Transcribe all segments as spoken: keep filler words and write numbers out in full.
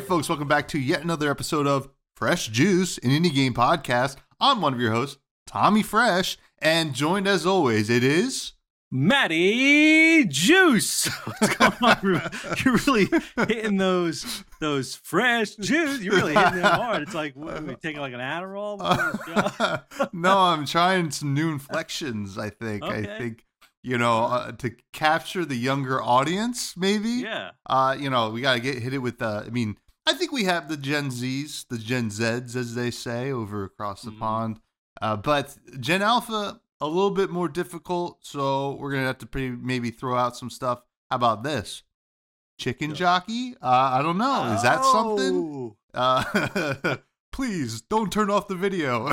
folks, welcome back to yet another episode of Fresh Juice, an indie game podcast. I'm one of your hosts, Tommy Fresh, and joined as always, it is... Matty Juice. What's going on? You're really hitting those those fresh juice. You're really hitting them hard. It's like, what, are we taking like an Adderall? Uh, no, I'm trying some new inflections, I think. Okay. I think, you know, uh, to capture the younger audience, maybe. Yeah. Uh, you know, we got to get hit it with, uh, I mean, I think we have the Gen Zs, the Gen Zs, as they say, over across the mm-hmm. pond. Uh, but Gen Alpha... a little bit more difficult, so we're going to have to pretty, maybe throw out some stuff. How about this? Chicken jockey? Uh, I don't know. Is that something? Uh, please, don't turn off the video.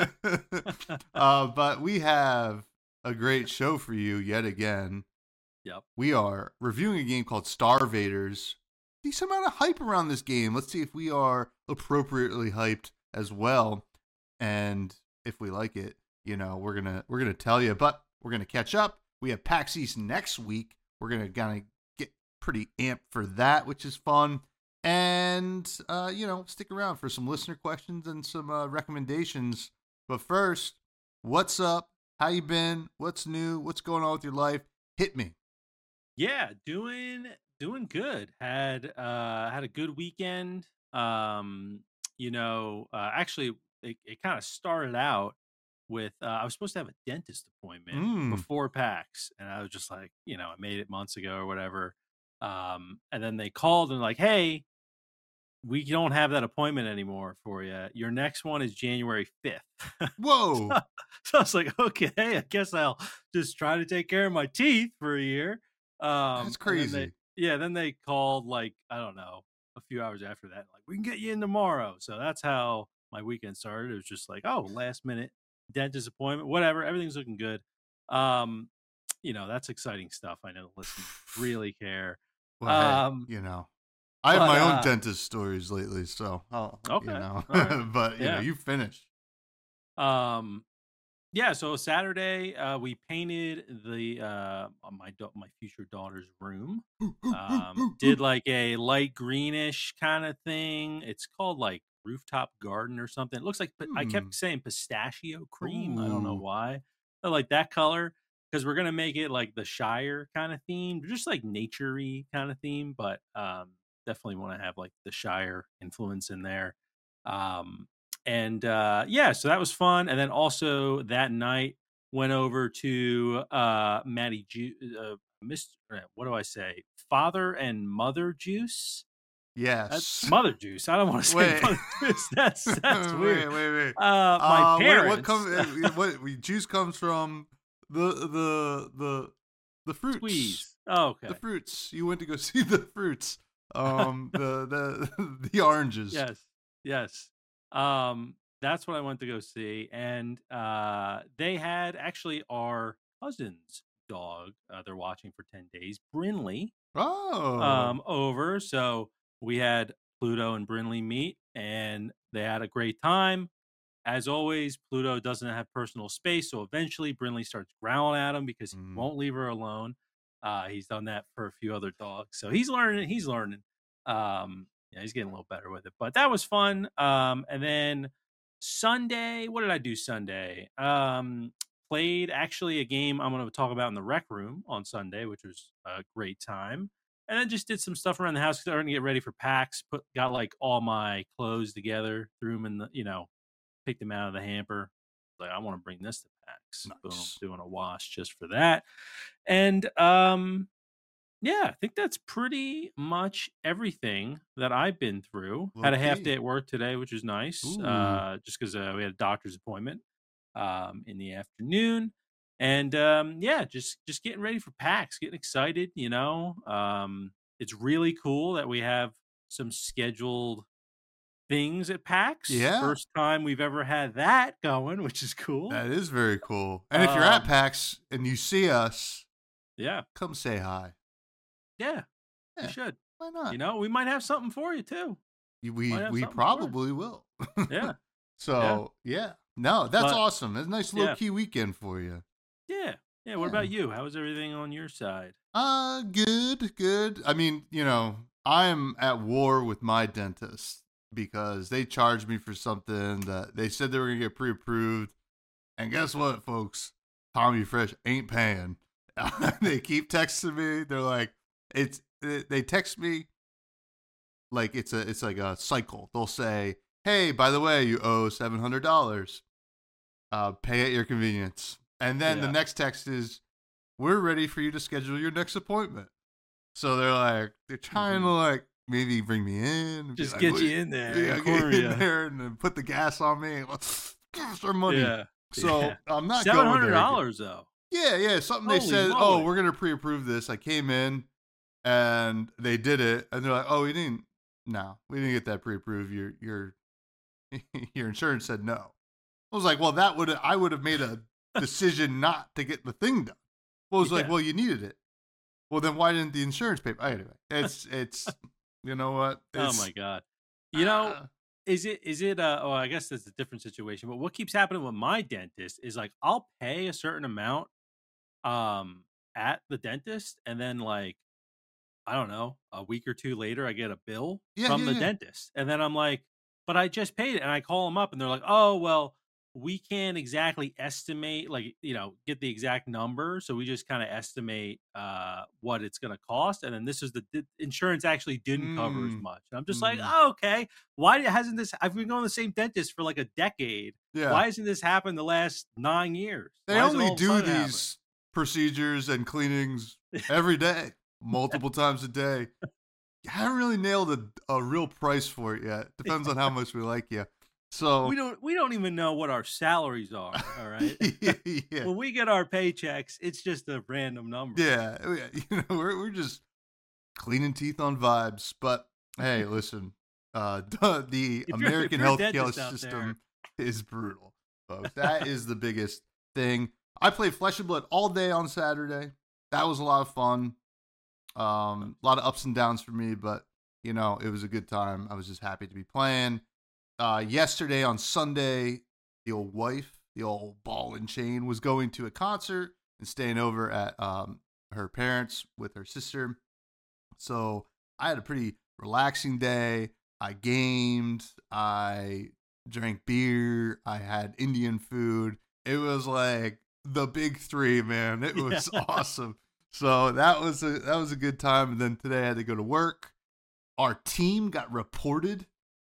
uh, but we have a great show for you yet again. Yep. We are reviewing a game called Starvaders. Decent amount of hype around this game. Let's see if we are appropriately hyped as well, and if we like it. You know, we're gonna we're gonna tell you, but we're gonna catch up. We have PAX East next week. We're gonna kind of get pretty amped for that, which is fun. And uh, you know, stick around for some listener questions and some uh, recommendations. But first, what's up? How you been? What's new? What's going on with your life? Hit me. Yeah, doing doing good. Had uh had a good weekend. Um, you know, uh, actually, it, it kind of started out. With uh, I was supposed to have a dentist appointment mm. before PAX, and I was just like, you know, I made it months ago or whatever. Um, and then they called and like, hey, we don't have that appointment anymore for you. Your next one is January fifth. Whoa! so, so I was like, okay, I guess I'll just try to take care of my teeth for a year. Um, That's crazy. Then they, yeah, then they called like I don't know a few hours after that, like we can get you in tomorrow. So that's how my weekend started. It was just like, oh, last minute. Dentist appointment, whatever. Everything's looking good. Um, you know, that's exciting stuff. I know the listeners really care. Well, um, hey, you know, I have but, my own uh, dentist stories lately, so oh, okay. You know, right. but you yeah. know, you finished. Um, yeah. So Saturday, uh, we painted the uh my da- my future daughter's room. Um, did like a light greenish kind of thing. It's called like rooftop garden or something. It looks like hmm. I kept saying pistachio cream. Ooh. I don't know why. I like that color because we're gonna make it like the Shire kind of theme, just like nature-y kind of theme. But um, definitely want to have like the Shire influence in there. Um, and uh, yeah, so that was fun. And then also that night went over to uh, Matty Ju- uh, Mister What do I say? Father and Mother Juice. Yes, that's Mother Juice. I don't want to say wait. Mother Juice. That's that's weird. Wait, wait, wait. Uh, my uh, parents. What, comes? What juice comes from? The the the the fruits. Squeeze. Oh, okay. The fruits. You went to go see the fruits. Um, the the the oranges. Yes, yes. Um, that's what I went to go see, and uh, they had actually our cousin's dog. Uh, they're watching for ten days. Brinley. Oh. Um, over. So. We had Pluto and Brinley meet, and they had a great time. As always, Pluto doesn't have personal space, so eventually Brinley starts growling at him because he mm. won't leave her alone. Uh, he's done that for a few other dogs, so he's learning. He's learning. Um, yeah, he's getting a little better with it. But that was fun. Um, and then Sunday, what did I do Sunday? Um, played actually a game I'm going to talk about in the rec room on Sunday, which was a great time. And then just did some stuff around the house, starting to get ready for PAX. Put got like all my clothes together, threw them in the, you know, picked them out of the hamper. Like I want to bring this to PAX. Nice. Boom, doing a wash just for that. And um, yeah, I think that's pretty much everything that I've been through. Okay. Had a half day at work today, which is nice. Ooh. Uh, just because uh, we had a doctor's appointment um in the afternoon. And um, yeah, just just getting ready for PAX, getting excited, you know. Um, it's really cool that we have some scheduled things at PAX. Yeah. First time we've ever had that going, which is cool. That is very cool. And if you're um, at PAX and you see us, yeah, come say hi. Yeah, yeah. you should. Why not? You know, we might have something for you, too. We we probably will. Yeah. So, yeah. yeah. No, that's but, awesome. It's a nice low-key yeah. weekend for you. Yeah. Yeah. What yeah. about you? How was everything on your side? Uh, good, good. I mean, you know, I'm at war with my dentist because they charged me for something that they said they were going to get pre-approved. And guess what, folks? Tommy Fresh ain't paying. They keep texting me. They're like, it's, they text me like it's a, it's like a cycle. They'll say, hey, by the way, you owe seven hundred dollars. Uh, pay at your convenience. And then yeah. the next text is, we're ready for you to schedule your next appointment. So they're like, they're trying mm-hmm. to like maybe bring me in. Just like, get you in there. Yeah, get in there and then put the gas on me. Give our money. Yeah. So yeah. I'm not seven hundred going dollars though. Yeah, yeah. Something Holy they said, moly. oh, we're going to pre-approve this. I came in and they did it. And they're like, oh, we didn't. No, we didn't get that pre-approved. Your, your, your insurance said no. I was like, well, that would I would have made a decision not to get the thing done. Well, it was yeah. like, well, you needed it. Well, then why didn't the insurance pay? Anyway, it's it's you know what? It's, oh my god! You know, uh, is it is it? Uh, oh, I guess that's a different situation. But what keeps happening with my dentist is like I'll pay a certain amount, um, at the dentist, and then like I don't know, a week or two later, I get a bill yeah, from yeah, the yeah. dentist, and then I'm like, but I just paid it, and I call them up, and they're like, oh well. We can't exactly estimate, like, you know, get the exact number. So we just kind of estimate uh, what it's going to cost. And then this is the, the insurance actually didn't mm. cover as much. And I'm just mm. like, oh, okay. Why hasn't this, I've been going to the same dentist for like a decade. Yeah. Why hasn't this happened the last nine years? They Why only do these happen? procedures and cleanings every day, multiple times a day. You haven't really nailed a, a real price for it yet. Depends on how much we like you. So we don't we don't even know what our salaries are, all right? yeah, yeah. When we get our paychecks, it's just a random number. Yeah, you know, we're we're just cleaning teeth on vibes. But hey, listen, uh, the, the American healthcare system there. is brutal, folks. That is the biggest thing. I played Flesh and Blood all day on Saturday. That was a lot of fun. Um, a lot of ups and downs for me, but you know, it was a good time. I was just happy to be playing. Uh, yesterday on Sunday, the old wife, the old ball and chain, was going to a concert and staying over at um, her parents with her sister. So I had a pretty relaxing day. I gamed. I drank beer. I had Indian food. It was like the big three, man. It was yeah. awesome. So that was a that was a good time. And then today I had to go to work. Our team got reported.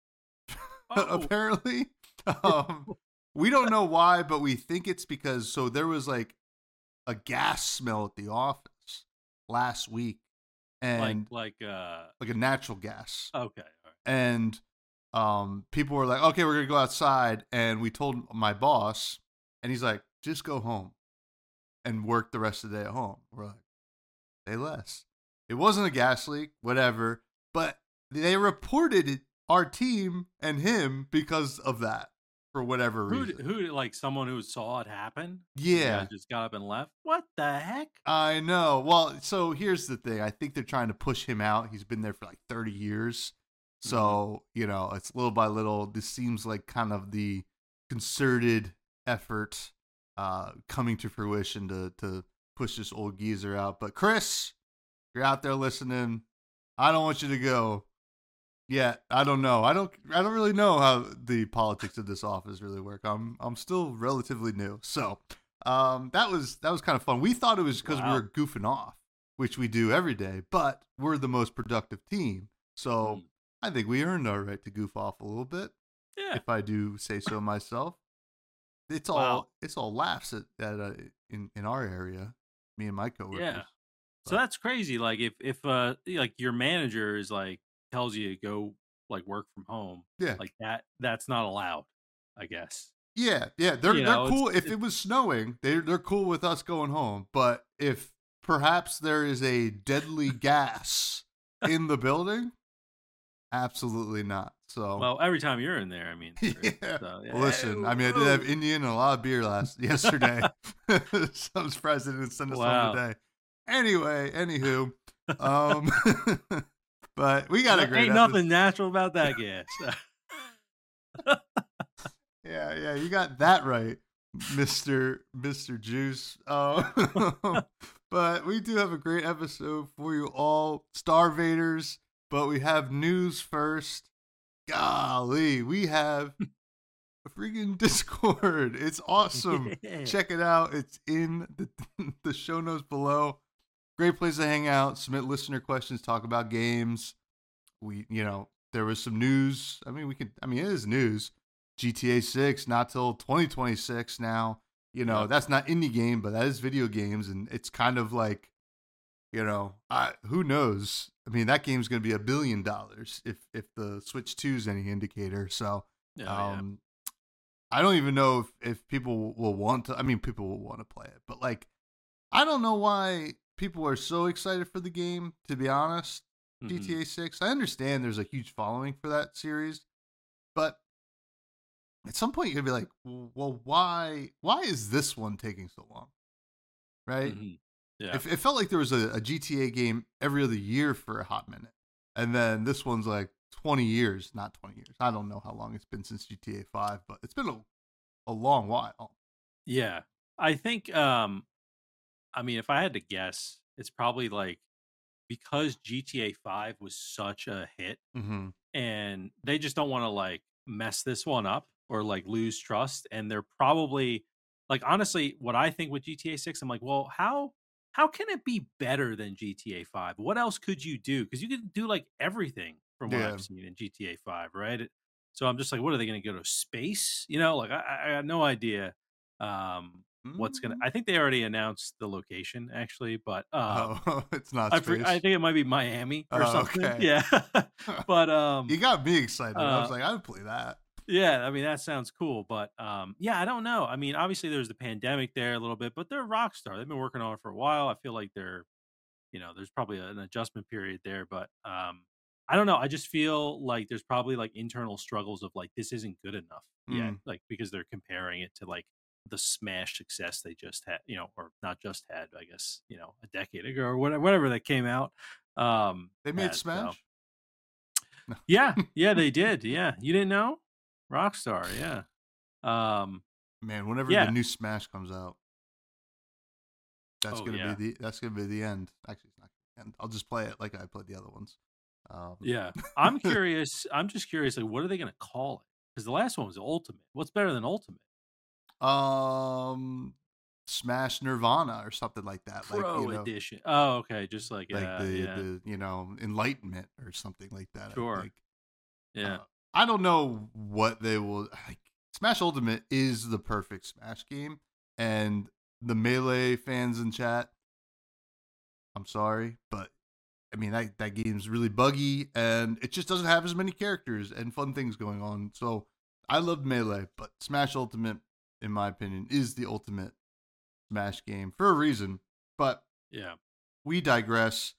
Oh. Apparently, um, we don't know why, but we think it's because so there was like a gas smell at the office last week, and like like uh like a natural gas. Okay, all right. And um, people were like, "Okay, we're gonna go outside," and we told my boss, and he's like, "Just go home and work the rest of the day at home." We're like, "Say less." It wasn't a gas leak, whatever, but they reported it. Our team and him because of that for whatever reason. Who, who like someone who saw it happen? Yeah. Just got up and left. What the heck? I know. Well, so here's the thing. I think they're trying to push him out. He's been there for like thirty years. So, mm-hmm. you know, it's little by little. This seems like kind of the concerted effort uh, coming to fruition to, to push this old geezer out. But Chris, if you're out there listening, I don't want you to go. Yeah, I don't know. I don't. I don't really know how the politics of this office really work. I'm. I'm still relatively new, so um, that was that was kind of fun. We thought it was because wow. we were goofing off, which we do every day, but we're the most productive team, so mm. I think we earned our right to goof off a little bit. Yeah, if I do say so myself. It's all. Wow. It's all laughs at, at uh, in in our area. Me and my coworkers. Yeah. But. So that's crazy. Like if if uh like your manager is like. Tells you to go like work from home, yeah, like that. That's not allowed, I guess. Yeah, yeah, they're you they're know, cool. If it was snowing, they're they're cool with us going home. But if perhaps there is a deadly gas in the building, absolutely not. So well, every time you're in there, I mean, yeah. So, yeah. Well, listen, I mean, I did have Indian and a lot of beer last yesterday. So I'm surprised they didn't send us wow. home today. Anyway, anywho, um. But we got a great. Ain't nothing natural about that gas. yeah, yeah, you got that right, Mister Mister Juice. Uh, but we do have a great episode for you all, Starvaders. but we have news first. Golly, we have a freaking Discord. It's awesome. Yeah. Check it out. It's in the, the show notes below. Great place to hang out, submit listener questions, talk about games. We, you know, there was some news. I mean, we could, I mean, it is news. G T A six, not till twenty twenty-six now. You know, Yep. that's not indie game, but that is video games. And it's kind of like, you know, I, who knows? I mean, that game's going to be a billion dollars if if the Switch two is any indicator. So, Oh, yeah. um, I don't even know if, if people will want to. I mean, people will want to play it, but like, I don't know why people are so excited for the game, to be honest. Mhm. G T A six, I understand there's a huge following for that series, but at some point you're gonna be like, well, why why is this one taking so long? Right? Mhm. Yeah. It, it felt like there was a, a G T A game every other year for a hot minute. And then this one's like twenty years, not twenty years. I don't know how long it's been since G T A five, but it's been a, a long while. Yeah. I think um I mean if I had to guess, it's probably like because G T A five was such a hit Mm-hmm. and they just don't want to like mess this one up or like lose trust, and they're probably like honestly what I think with G T A six, I'm like, well, how how can it be better than G T A five? What else could you do? Because you could do like everything from what Yeah. I've seen in G T A five, right? It- so I'm just like, what are they going to go to space? You know, like I, I I got no idea um what's gonna. I think they already announced the location actually, but um Oh, it's not I, space. for, I think it might be Miami or Oh, something. okay. Yeah, but um, You got me excited. I was uh, like, I would play that. yeah, I mean that sounds cool, but um, yeah, I don't know. I mean, obviously there's the pandemic there a little bit, but they're Rockstar. They've been working on it for a while. I feel like they're, you know, there's probably an adjustment period there, but um, I don't know. I just feel like there's probably like internal struggles of like this isn't good enough yet, Mm. like because they're comparing it to like the Smash success they just had, you know, or not just had, I guess, you know, a decade ago or whatever, whatever that came out. Um, They made had, so. Smash? No. Yeah, yeah, they did. Yeah, you didn't know? Rockstar, yeah. Um, Man, whenever yeah. the new Smash comes out, that's Oh, gonna yeah. be the that's gonna be the end. Actually, it's not the end. I'll just play it like I played the other ones. Um, Yeah, I'm curious. I'm just curious. Like, what are they going to call it? Because the last one was Ultimate. What's better than Ultimate? um, Smash Nirvana or something like that. Pro like you know, Edition. Oh, okay. Just like, like uh, the yeah, the you know Enlightenment or something like that. I sure. think. Yeah, Uh, I don't know what they will. Like, Smash Ultimate is the perfect Smash game, and the Melee fans in chat, I'm sorry, but I mean that that game's really buggy, and it just doesn't have as many characters and fun things going on. So I love Melee, but Smash Ultimate, in my opinion, is the ultimate Smash game for a reason. But yeah. we digress.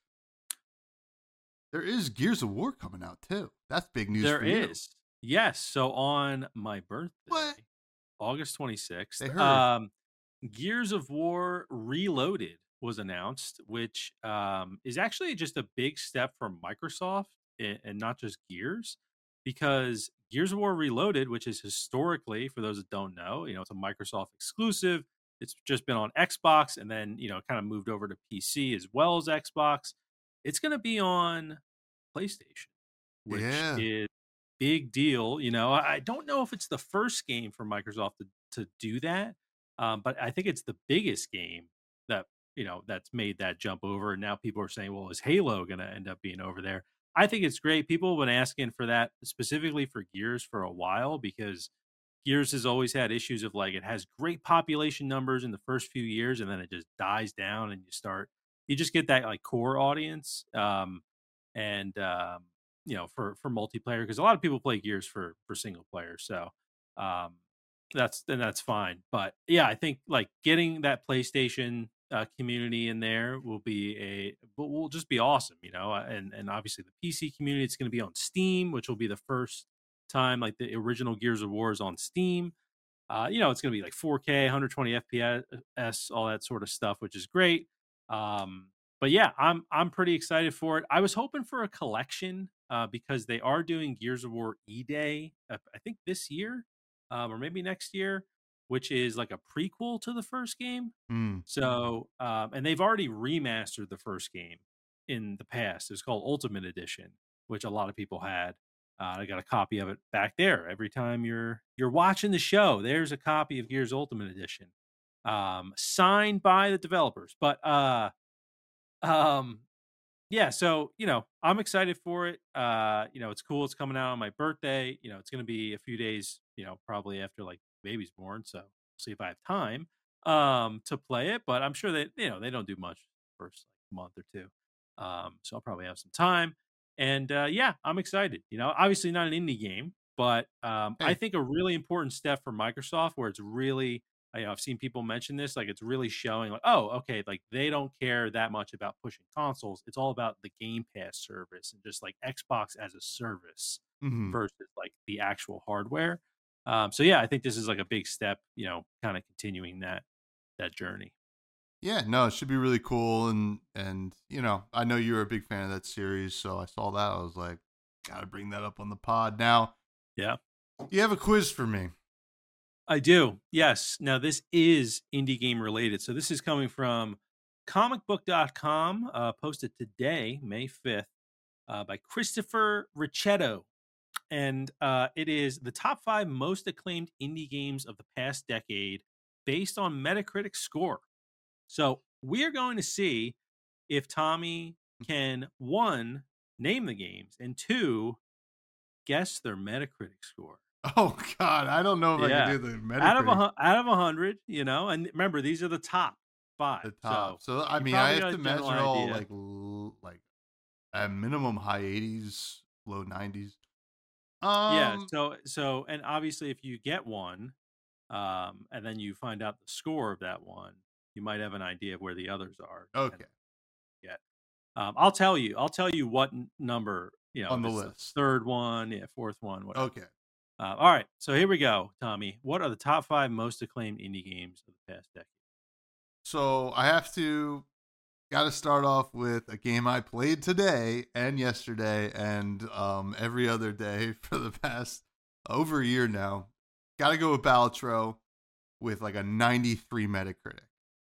There is Gears of War coming out too. That's big news There for you. is. Yes. So on my birthday, What? August twenty-sixth, They heard. um, Gears of War Reloaded was announced, which um, is actually just a big step from Microsoft and, and not just Gears, because Gears of War Reloaded, which is historically, for those that don't know, you know, it's a Microsoft exclusive. It's just been on Xbox and then, you know, kind of moved over to P C as well as Xbox. It's going to be on PlayStation, which Yeah. is big deal. You know, I I don't know if it's the first game for Microsoft to, to do that, um, but I think it's the biggest game that, you know, that's made that jump over. And now people are saying, well, is Halo going to end up being over there? I think it's great. People have been asking for that specifically for Gears for a while because Gears has always had issues of like it has great population numbers in the first few years and then it just dies down and you start you just get that like core audience um and um you know for for multiplayer because a lot of people play Gears for for single player, so um that's then that's fine. But yeah, I think like getting that PlayStation uh, community in there will be a will will just be awesome, you know. uh, And and obviously the P C community, it's going to be on Steam, which will be the first time like the original Gears of War is on Steam. Uh, you know, it's going to be like four K, one hundred twenty F P S, all that sort of stuff, which is great. Um, but yeah, I'm I'm pretty excited for it. I was hoping for a collection uh, because they are doing Gears of War E Day, uh, I think this year um, or maybe next year, which is like a prequel to the first game. Mm. So, um, and they've already remastered the first game in the past. It's called Ultimate Edition. which a lot of people had. Uh, I got a copy of it back there. Every time you're you're watching the show, there's a copy of Gears Ultimate Edition, um, signed by the developers. But uh, um, yeah, so you know, I'm excited for it. Uh, you know, it's cool. It's coming out on my birthday. You know, it's going to be a few days. You know, probably after like baby's born. So we'll see if I have time um to play it. But I'm sure that you know they don't do much first like, month or two. Um, so I'll probably have some time. And uh, yeah, I'm excited. You know, obviously not an indie game, but um, I Hey, think a really important step for Microsoft, where it's really I, you know, I've seen people mention this, like it's really showing, like, oh, okay, like they don't care that much about pushing consoles. It's all about the Game Pass service and just like Xbox as a service mhm. versus like the actual hardware. Um, so yeah, I think this is like a big step, you know, kind of continuing that that journey. Yeah, no, it should be really cool, and and you know, I know you're a big fan of that series, so I saw that. I was like, gotta bring that up on the pod. Now, Yeah. you have a quiz for me. I do. Yes. Now this is indie game related. So this is coming from comic book dot com, uh, posted today, May fifth, uh, by Christopher Riccietto. And uh, it is the top five most acclaimed indie games of the past decade based on Metacritic score. So we are going to see if Tommy can, one, name the games, and two, guess their Metacritic score. Oh God, I don't know if I can Yeah. do the Out of a Metacritic. hun- out of a hundred, you know, and remember these are the top five. The top. So So I you mean, I probably got have a to general measure all idea. like l- like at minimum high eighties, low nineties. Yeah. Um. So so and obviously if you get one, um, and then you find out the score of that one, you might have an idea of where the others are. Okay. Yet, um, I'll tell you. I'll tell you what n- number. You know, On if the it's the list. third one, yeah, fourth one, whatever. Okay. Uh, all right. So here we go, Tommy. What are the top five most acclaimed indie games of the past decade? So I have to got to start off with a game I played today and yesterday and um every other day for the past over a year now. Got to go with Balatro with like a ninety-three Metacritic.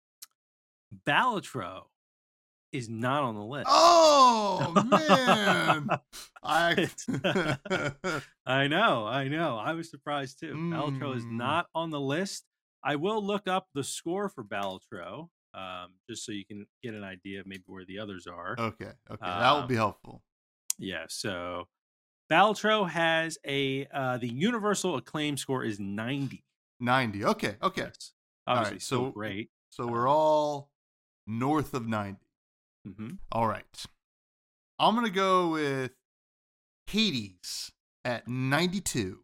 Balatro is not on the list. Oh man, I It's- I know, I know. I was surprised too. Balatro is Mm. not on the list. I will look up the score for Balatro, um, just so you can get an idea of maybe where the others are. okay, okay, that will be Um, helpful. Yeah, so Balatro has a uh, the universal acclaim score is ninety. ninety. Okay, okay. Yes, All obviously right, still so great. so we're all north of ninety. hmm All right. I'm going to go with Hades at ninety-two.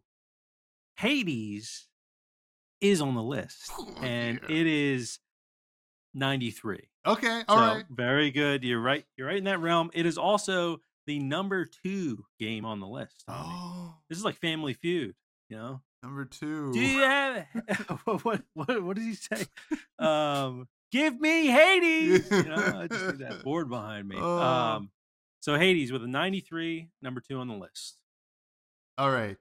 Hades is on the list, Oh, and yeah. it is ninety-three. Okay, all So right. very good. You're right. You're right in that realm. It is also the number two game on the list. Tommy. Oh, This is like Family Feud, you know. number two. Do you have what? What? What does he say? Um, give me Hades. You know, I just see that board behind me. Oh. Um, so Hades with a ninety-three, number two on the list. All right.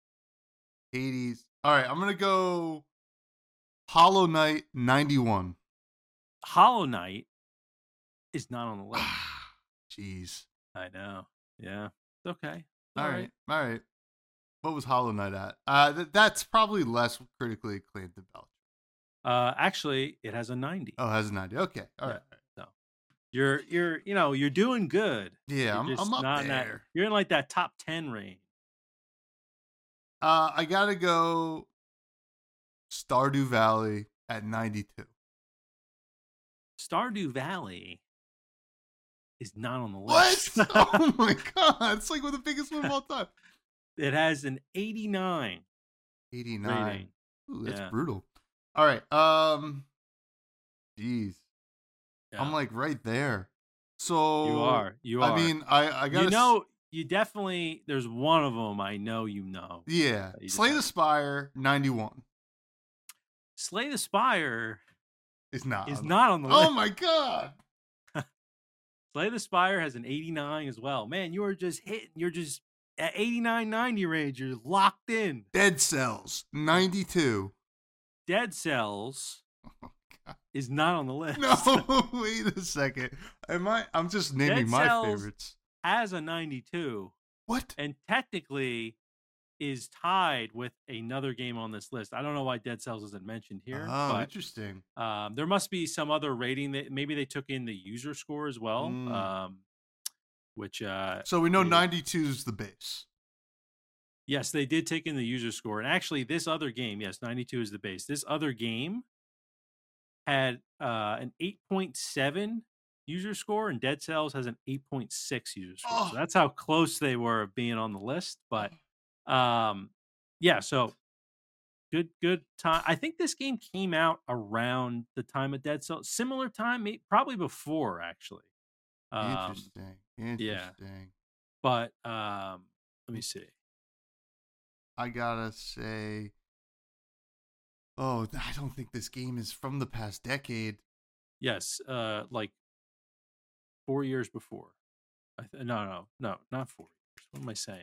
Hades. All right, I'm going to go Hollow Knight ninety-one. Hollow Knight is not on the list. Jeez. I know. Yeah, it's okay. It's All right. All right. What was Hollow Knight at? Uh, th- that's probably less critically acclaimed than Belcher. Uh, actually, it has a ninety. Oh, it has a ninety. Okay. All Yeah. right. So you're you're you know you're doing good. Yeah, You're I'm, just I'm up not in that- there. you're in like that top ten range. Uh, I got to go Stardew Valley at ninety-two. Stardew Valley is not on the What? list. Oh my god. It's like one of the biggest one of all time. It has an eighty-nine eighty-nine. rating. Ooh, that's Yeah. brutal. All right. Um, jeez. Yeah. I'm like right there. So you are. You are. I mean, I I got you know, you definitely. There's one of them I know you know. yeah. you just Slay the have- Spire ninety-one Slay the Spire is not. is on- not on the Oh list. my god. Slay the Spire has an eighty-nine as well. Man, you are just hitting. You're just at eighty-nine, ninety range. You're locked in. Dead Cells ninety-two. Dead Cells Oh, God. is not on the list. No, wait a second. Am I? I'm just naming Dead my Cells- favorites. has a ninety-two, What? and technically is tied with another game on this list. I don't know why Dead Cells isn't mentioned here, Oh, but interesting. um, there must be some other rating that maybe they took in the user score as well, Mm. um, which uh, So we know is, ninety-two is the base. yes, they did take in the user score. And actually, this other game, yes, ninety-two is the base. This other game had uh, an eight point seven user score, and Dead Cells has an eight point six user score. Oh. So that's how close they were of being on the list. But um, yeah, so good, good time. I think this game came out around the time of Dead Cells, similar time, may- probably before actually. Um, Interesting. Interesting. But um, let me see. I gotta say, oh, I don't think this game is from the past decade. Yes, uh, like four years before. I th- no, no, no, not four years. What am I saying?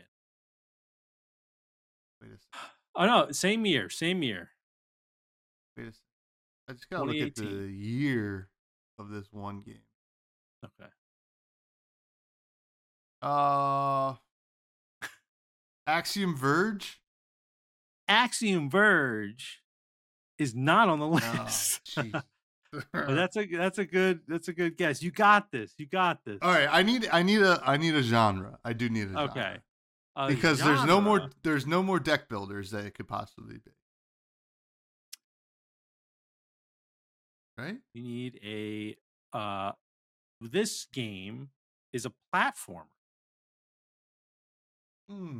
Wait a second. Oh no, same year, same year. Wait a second. I just gotta look at the year of this one game. Okay. Uh, Axiom Verge. Axiom Verge is not on the Oh, list. jeez. But that's a that's a good that's a good guess. You got this. You got this. All right, I need I need a I need a genre. I do need a genre. Okay. A because there's no more genre. there's no more deck builders that it could possibly be. Right? You need a uh this game is a platformer. Hmm.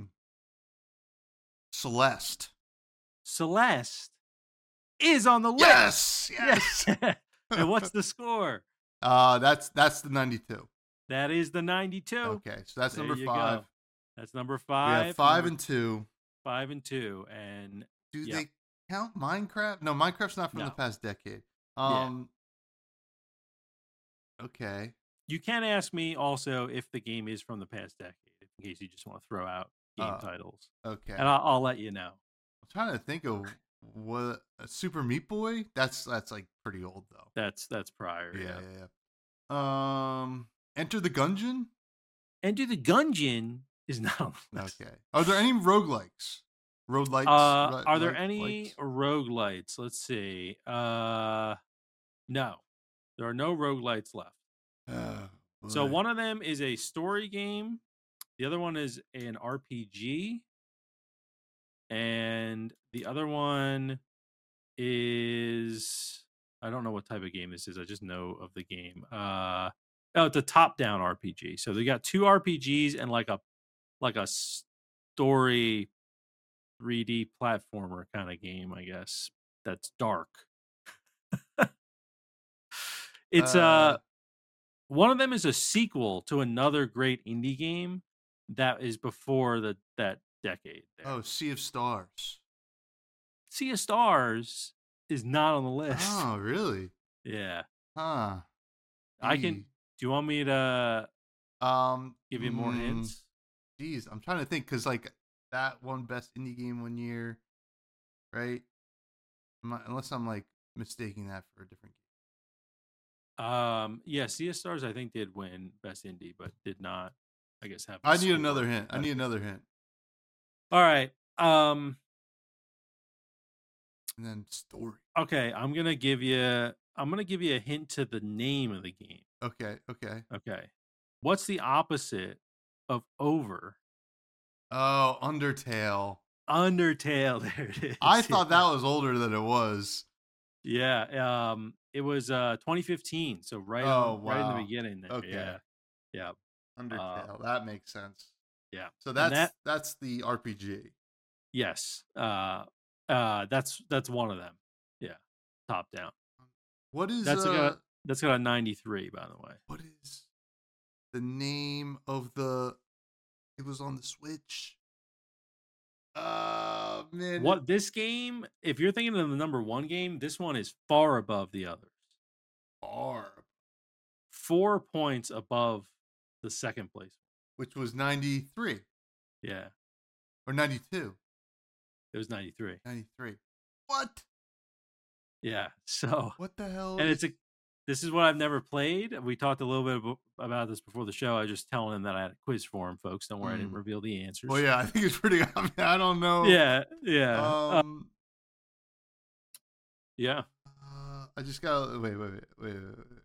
Celeste. Celeste is on the list. Yes, yes. And what's the score? Uh, that's that's the ninety-two. That is the ninety-two. Okay, so that's There number you five. go. That's number We five. have five number and two. Five and two. And Do yep. they count Minecraft? No, Minecraft's not from No. the past decade. Um. Okay. You can ask me also if the game is from the past decade, in case you just want to throw out game Uh, titles. Okay. And I'll, I'll let you know. I'm trying to think of what uh, Super Meat Boy. That's that's like pretty old though. That's that's prior. Yeah, Yeah. yeah, yeah. Um, Enter the Gungeon. Enter the Gungeon is not on the list. Okay. Are there any roguelikes? Roguelites? Uh, ro- are there like- any likes? roguelites? Let's see. Uh, no, there are no roguelites left. Oh, So boy. one of them is a story game. The other one is an R P G. And the other one is, I don't know what type of game this is. I just know of the game. Uh, oh, it's a top-down R P G. So they got two R P Gs and like a like a story three D platformer kind of game, I guess. That's dark. It's uh, Uh, one of them is a sequel to another great indie game that is before the that decade. There. Oh, Sea of Stars. Sea of Stars is not on the list. Oh, really? Yeah. Huh. I can. Gee. Do you want me to Um, give you more mm, hints? Geez, I'm trying to think because like that one best indie game one year, right? Am I- unless I'm like mistaking that for a different game. Um. Yeah. Sea of Stars, I think, did win best indie, but did not. I guess have. the I need score. another hint. I Okay. need another hint. All right. Um. And then story. Okay. I'm gonna give you. I'm gonna give you a hint to the name of the game. Okay. Okay. Okay. What's the opposite of over? Oh, Undertale. Undertale. There it is. I thought that was older than it was. Yeah. Um. It was uh twenty fifteen. So right. Oh, on, Right in wow. the beginning. There. Okay. Yeah. Yeah. Undertale. that makes sense. Yeah. So And that's that- that's the R P G. Yes. Uh. Uh. That's that's one of them. Yeah. Top down. What is That's uh, like a- That's got a ninety-three, by the way. what is the name of the? It was on the Switch. Uh man. What this game? If you're thinking of the number one game, this one is far above the others. Far, Four points above the second place. which was ninety-three Yeah. or ninety-two. It was ninety-three. ninety-three. What? Yeah. So. What the hell? And is- it's a this is what I've never played. We talked a little bit abo- about this before the show. I was just telling him that I had a quiz for him, folks. Don't worry, I didn't Mm. reveal the answers. Well, yeah, I think it's pretty. I mean, I don't know. Yeah, yeah, uh, Um. yeah. Uh, I just gotta wait, wait, wait, wait, wait. wait.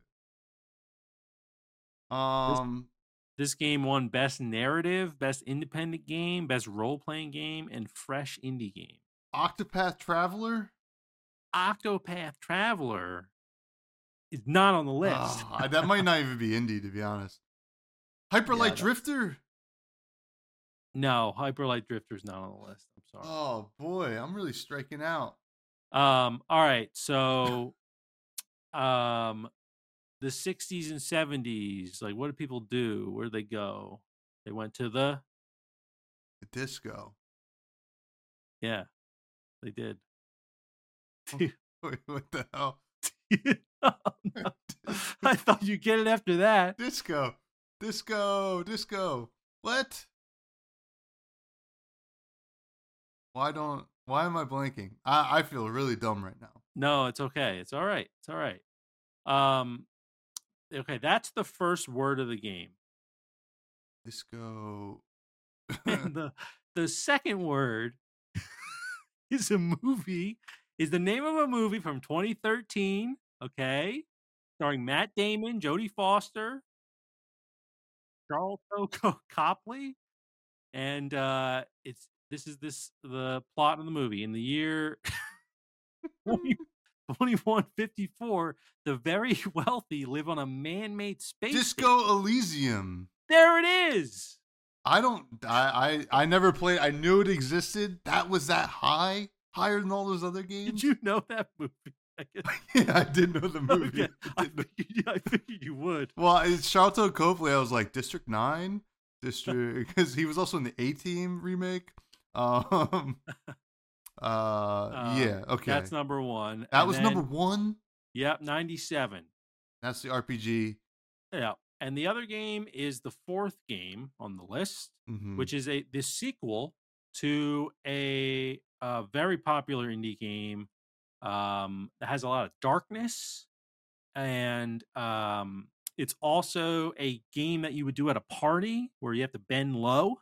This, Um. this game won Best Narrative, Best Independent Game, Best Role Playing Game, and Fresh Indie Game. Octopath Traveler. Octopath Traveler is not on the list. Oh, that might not even be indie, to be honest. Hyper Light Yeah, Drifter. No, Hyper Light Drifter's not on the list. I'm sorry. Oh boy, I'm really striking out. Um. All right. So, um, the sixties and seventies. Like, what did people do? Where did they go? They went to the. The disco. Yeah, they did. Wait, what the hell? Oh, no. I thought you'd get it after that. Disco, disco, disco. What? Why don't? Why am I blanking? I I feel really dumb right now. No, it's okay. It's all right. It's all right. Um. Okay, that's the first word of the game. Disco. And the the second word is a movie. Is the name of a movie from twenty thirteen. Okay, starring Matt Damon, Jodie Foster, Charlton Copley, and uh, it's this is this the plot of the movie in the year twenty-one fifty-four. The very wealthy live on a man-made space Disco station. Elysium. There it is. I don't. I, I I never played. I knew it existed. That was that high, higher than all those other games. Did you know that movie? I guess. Yeah, I did know the movie. Okay. I, figured, I figured you would. Well, it's Charlton Copley. I was like District Nine, District, because he was also in the A Team remake. Um. Uh. Um, yeah. Okay. That's number one. That And was then- number one. Yep, ninety-seven. That's the R P G. Yeah. And the other game is the fourth game on the list, Mhm. which is a this sequel to a, uh very popular indie game um, that has a lot of darkness, and um, it's also a game that you would do at a party where you have to bend low.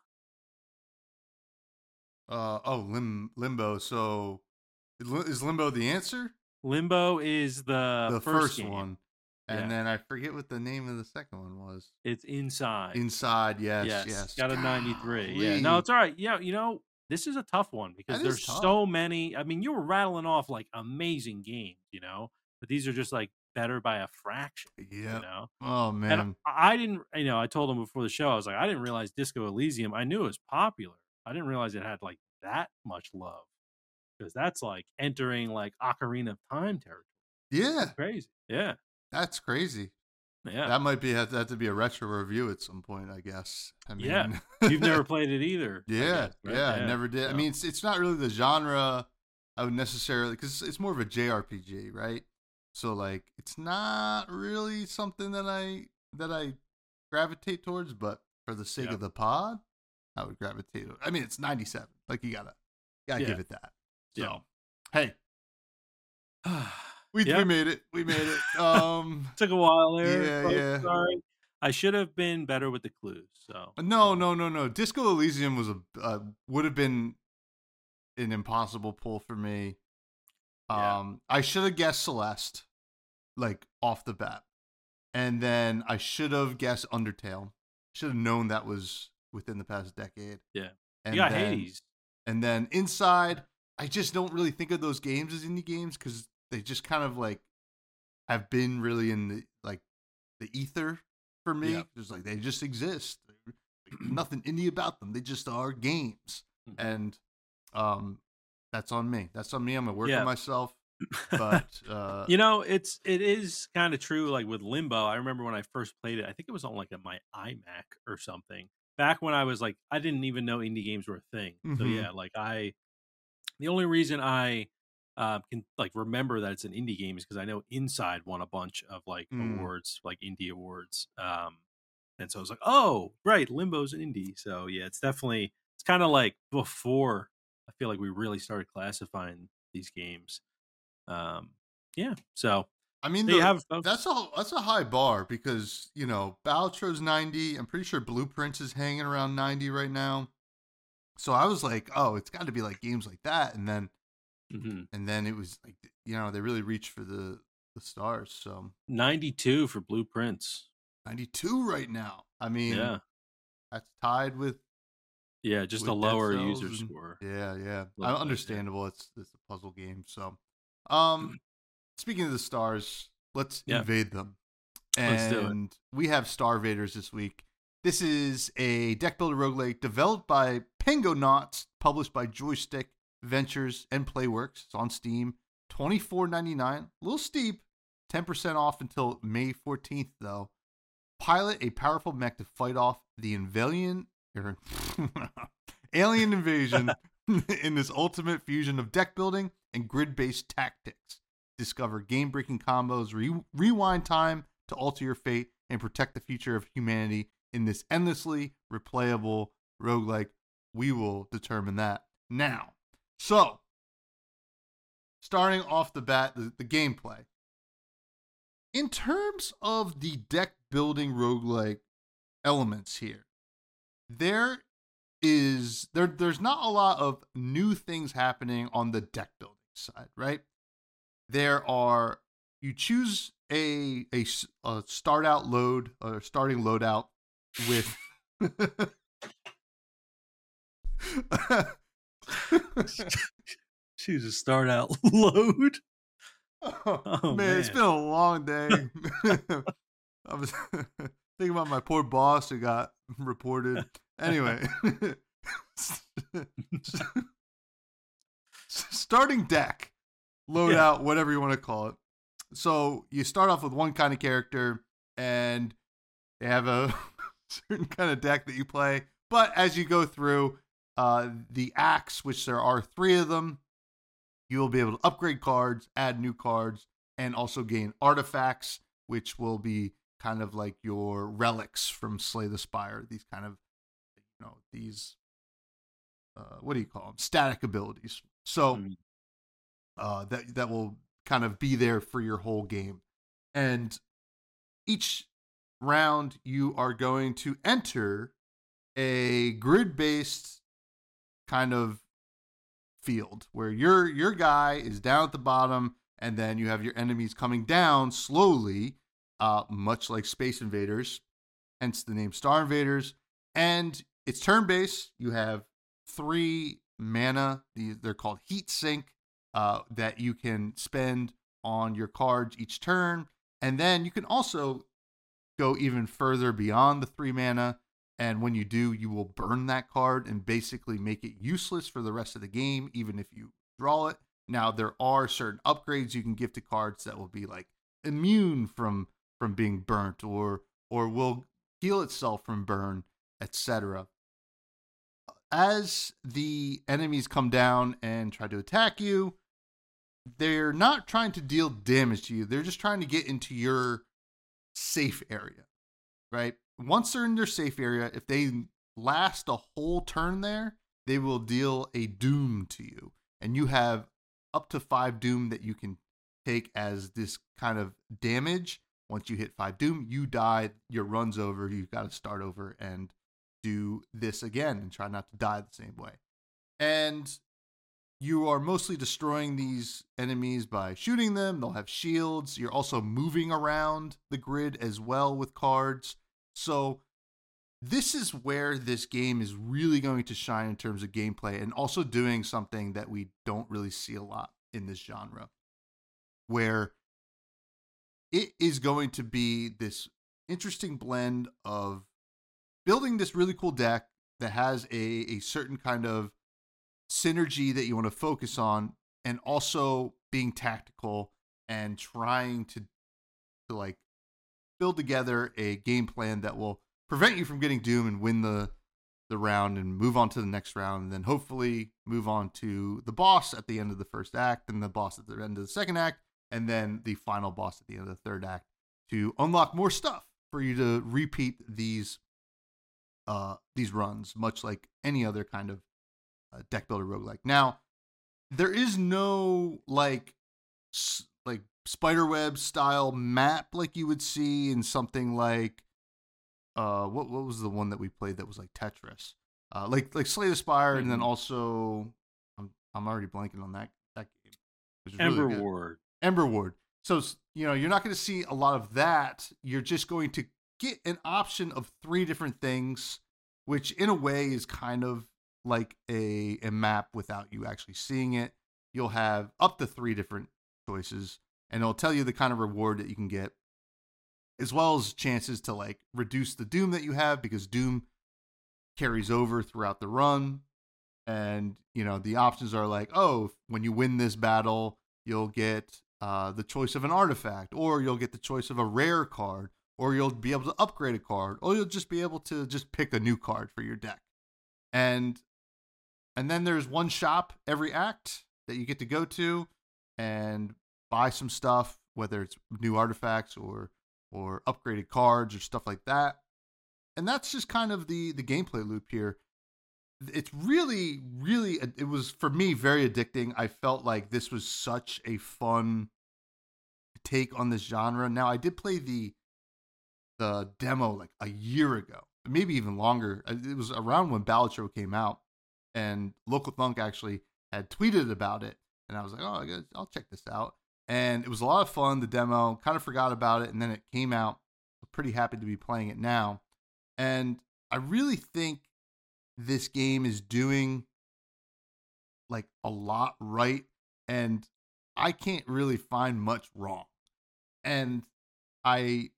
Uh. Oh, lim, Limbo. So, is Limbo the answer? Limbo is the, The first, first game. one, and Yeah. then I forget what the name of the second one was. It's Inside. Inside. Yes. yes, Yes. got a ninety-three. Yeah, Golly. no, it's all right. Yeah, you know, this is a tough one because That is there's tough. so many. I mean, you were rattling off like amazing games, you know, but these are just like better by a fraction. Yeah. You know, Oh and man. I I didn't, you know, I told him before the show, I was like, I didn't realize Disco Elysium. I knew it was popular. I didn't realize it had like that much love because that's like entering like Ocarina of Time territory. Yeah. Crazy. Yeah. That's crazy. Yeah. That might be have to, have to be a retro review at some point, I guess. I mean, Yeah. You've never played it either. I yeah, guess, right? yeah, I never did. I So, mean, it's it's not really the genre I would necessarily because it's more of a J R P G, right? So like, it's not really something that I that I gravitate towards. But for the sake Yeah. of the pod, I would gravitate. I mean, it's ninety-seven. Like you gotta gotta Yeah. give it that. So Yeah. hey, we Yeah. we made it. We made it. Um. Took a while there. Yeah, folks, yeah. Sorry. I should have been better with the clues. So No, no, no, no. Disco Elysium was a uh, would have been an impossible pull for me. Yeah. Um, I should have guessed Celeste, like off the bat, and then I should have guessed Undertale. Should have known that was within the past decade. Yeah. And you got then, Hades. and then Inside. I just don't really think of those games as indie games because they just kind of like have been really in the like the ether for me. Yep. Just like they just exist. There's nothing indie about them. They just are games, Mhm. and um, that's on me. That's on me. I'm gonna work Yeah. on myself. But uh, You know, it's it is kind of true. Like with Limbo, I remember when I first played it. I think it was on like a, my iMac or something. Back when I was like, I didn't even know indie games were a thing. So Mhm. yeah, like I, the only reason I uh, can like remember that it's an indie game is because I know Inside won a bunch of like Mm. awards, like indie awards. Um, and so I was like, oh, right, Limbo's an indie. So yeah, it's definitely it's kind of like before I feel like we really started classifying these games. Um, yeah. So I mean, There you the, have it, folks. that's a that's a high bar because you know Balatron's ninety. I'm pretty sure Blueprints is hanging around ninety right now. So I was like, oh, it's got to be like games like that, and then Mm-hmm. and then it was like, you know, they really reached for the the stars. So ninety-two for Blueprints. ninety-two right now. I mean, Yeah. that's tied with Yeah, just with a Dead lower Cells user and- score. Yeah, yeah, Little bit, yeah. understandable. It's it's a puzzle game. So, um, speaking of the stars, let's Yeah. invade them. Let's do it. And we have Starvaders this week. This is a deck builder roguelike developed by Pengonauts, published by Joystick Ventures and Playworks. It's on Steam. twenty-four ninety-nine. A little steep. ten percent off until May fourteenth, though. Pilot a powerful mech to fight off the Invalian, er, alien invasion in this ultimate fusion of deck building and grid-based tactics. Discover game-breaking combos, re- rewind time to alter your fate, and protect the future of humanity in this endlessly replayable roguelike. We will determine that now. So, starting off the bat, the, the gameplay. In terms of the deck building roguelike elements here, there is there there's not a lot of new things happening on the deck building side, right? There are you choose a a, a start out load or starting loadout with Choose a start out load. oh, Oh, man, it's man. been a long day. I was thinking about my poor boss who got reported. Anyway, starting deck, loadout, Yeah. whatever you want to call it. So you start off with one kind of character, and they have a certain kind of deck that you play. But as you go through uh, the acts, which there are three of them, you will be able to upgrade cards, add new cards, and also gain artifacts, which will be kind of like your relics from Slay the Spire. These kind of, you know, these, uh, what do you call them? Static abilities. So Mm. uh, that that will kind of be there for your whole game. And each round, you are going to enter a grid-based kind of field where your your guy is down at the bottom, and then you have your enemies coming down slowly, uh, much like Space Invaders, hence the name Star Invaders. And it's turn-based. You have three mana. They're called Heat Sink, uh, that you can spend on your cards each turn. And then you can also go even further beyond the three mana. And when you do, you will burn that card and basically make it useless for the rest of the game, even if you draw it. Now, there are certain upgrades you can give to cards that will be like immune from from being burnt, or or will heal itself from burn, et cetera. As the enemies come down and try to attack you, they're not trying to deal damage to you. They're just trying to get into your safe area, right? Once they're in their safe area, if they last a whole turn there, they will deal a doom to you. And you have up to five doom that you can take as this kind of damage. Once you hit five doom, you die, your run's over, you've got to start over and do this again and try not to die the same way. And you are mostly destroying these enemies by shooting them. They'll have shields. You're also moving around the grid as well with cards. So this is where this game is really going to shine in terms of gameplay, and also doing something that we don't really see a lot in this genre, where it is going to be this interesting blend of building this really cool deck that has a, a certain kind of synergy that you want to focus on, and also being tactical and trying to, to like build together a game plan that will prevent you from getting doom and win the the round and move on to the next round, and then hopefully move on to the boss at the end of the first act, and the boss at the end of the second act, and then the final boss at the end of the third act, to unlock more stuff for you to repeat these uh these runs, much like any other kind of uh, deck builder roguelike. Now, there is no like s- like spiderweb style map like you would see in something like uh what what was the one that we played that was like Tetris, uh like like Slay the Spire, and then Mhm. also I'm I'm already blanking on that that game. It was really Ember good. Ward. Ember Ward. So you know you're not going to see a lot of that. You're just going to get an option of three different things, which in a way is kind of like a a map without you actually seeing it. You'll have up to three different choices, and it'll tell you the kind of reward that you can get, as well as chances to like reduce the doom that you have, because doom carries over throughout the run. And you know the options are like, oh, when you win this battle, you'll get uh, the choice of an artifact, or you'll get the choice of a rare card, or you'll be able to upgrade a card, or you'll just be able to just pick a new card for your deck. And and then there's one shop every act that you get to go to and buy some stuff, whether it's new artifacts or or upgraded cards or stuff like that. And that's just kind of the the gameplay loop here. It's really, really, it was for me very addicting. I felt like this was such a fun take on this genre. Now, I did play the the demo like a year ago, maybe even longer. It was around when Balatro came out, and Local Thunk actually had tweeted about it, and I was like, oh, I guess I'll check this out. And it was a lot of fun. The demo, kind of forgot about it, and then it came out. I'm pretty happy to be playing it now, and I really think this game is doing like a lot right, and I can't really find much wrong. And I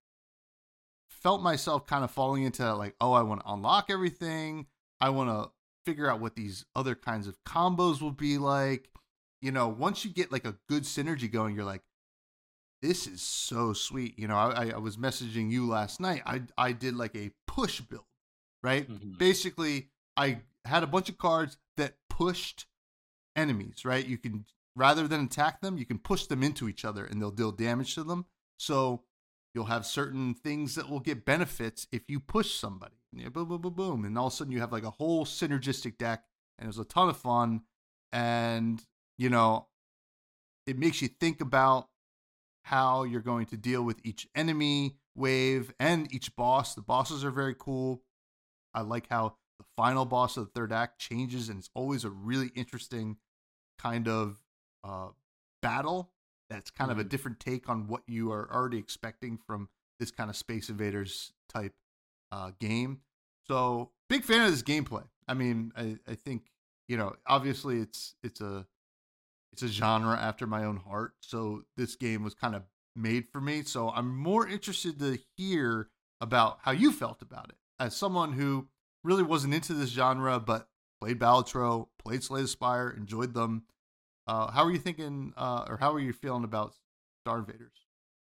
felt myself kind of falling into like, oh, I want to unlock everything. I want to figure out what these other kinds of combos will be like. You know, once you get like a good synergy going, you're like, this is so sweet. You know, I, I was messaging you last night. I I did like a push build, right? Mhm. Basically, I had a bunch of cards that pushed enemies, right? You can, rather than attack them, you can push them into each other and they'll deal damage to them. So you'll have certain things that will get benefits if you push somebody. Yeah, boom, boom, boom, boom. And all of a sudden you have like a whole synergistic deck, and it was a ton of fun. And, you know, it makes you think about how you're going to deal with each enemy wave and each boss. The bosses are very cool. I like how the final boss of the third act changes, and it's always a really interesting kind of uh, battle that's kind of a Mhm. different take on what you are already expecting from this kind of Space Invaders type uh, game. So big fan of this gameplay. I mean, I, I think, you know, obviously it's it's a it's a genre after my own heart. So this game was kind of made for me. So I'm more interested to hear about how you felt about it as someone who really wasn't into this genre, but played Balatro, played Slay the Spire, enjoyed them. Uh, how are you thinking, uh, or how are you feeling about Star Invaders?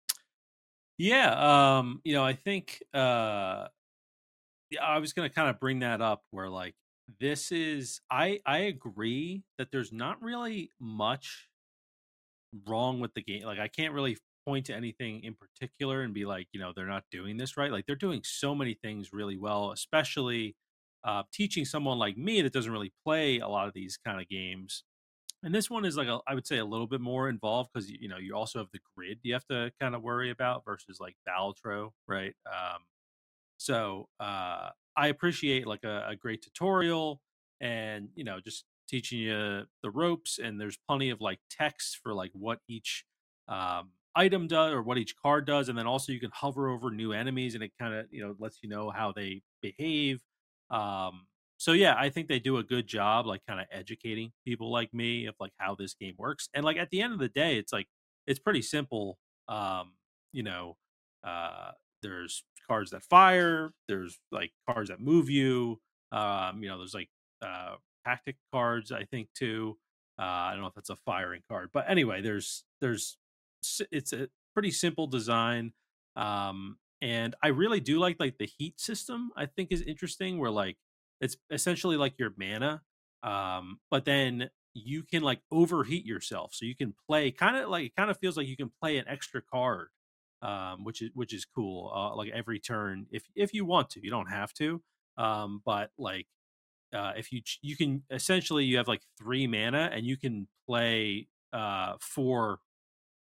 Yeah, um, you know, I think uh yeah, I was gonna kind of bring that up where like this is I I agree that there's not really much wrong with the game. Like I can't really point to anything in particular and be like, you know, they're not doing this right. Like they're doing so many things really well, especially uh teaching someone like me that doesn't really play a lot of these kind of games. And this one is like a, I would say a little bit more involved because you know you also have the grid you have to kind of worry about versus like Balatro, right? Um, so uh, I appreciate like a, a great tutorial and you know just teaching you the ropes. And there's plenty of like text for like what each um, item does or what each card does. And then also you can hover over new enemies and it kind of you know lets you know how they behave. Um, so yeah, I think they do a good job like kind of educating people like me of like how this game works. And like at the end of the day, it's like it's pretty simple. Um, you know, uh, there's cards that fire. There's like cards that move you. Um, you know, there's like uh, tactic cards, I think too. Uh, I don't know if that's a firing card, but anyway, there's there's s- it's a pretty simple design. Um, and I really do like like the heat system. I think is interesting, where like it's essentially like your mana, um, but then you can like overheat yourself, so you can play kind of like it kind of feels like you can play an extra card, um, which is which is cool. Uh, like every turn, if if you want to, you don't have to. Um, but like uh, if you ch- you can essentially you have like three mana and you can play uh four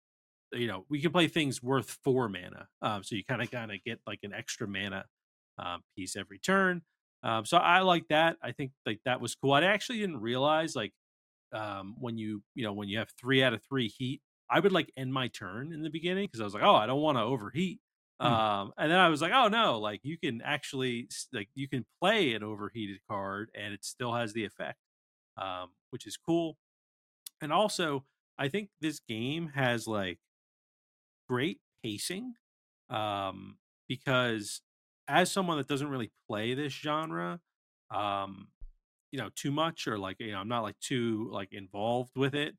you know, we can play things worth four mana. Um, so you kind of kind of get like an extra mana um, piece every turn. Um, so I like that. I think like that was cool. I actually didn't realize like um, when you you know when you have three out of three heat, I would like end my turn in the beginning because I was like, oh, I don't want to overheat. Hmm. Um, and then I was like, oh no, like you can actually s- like you can play an overheated card and it still has the effect, um, which is cool. And also, I think this game has like great pacing, um, because as someone that doesn't really play this genre, um, you know, too much or like you know, I'm not like too like involved with it.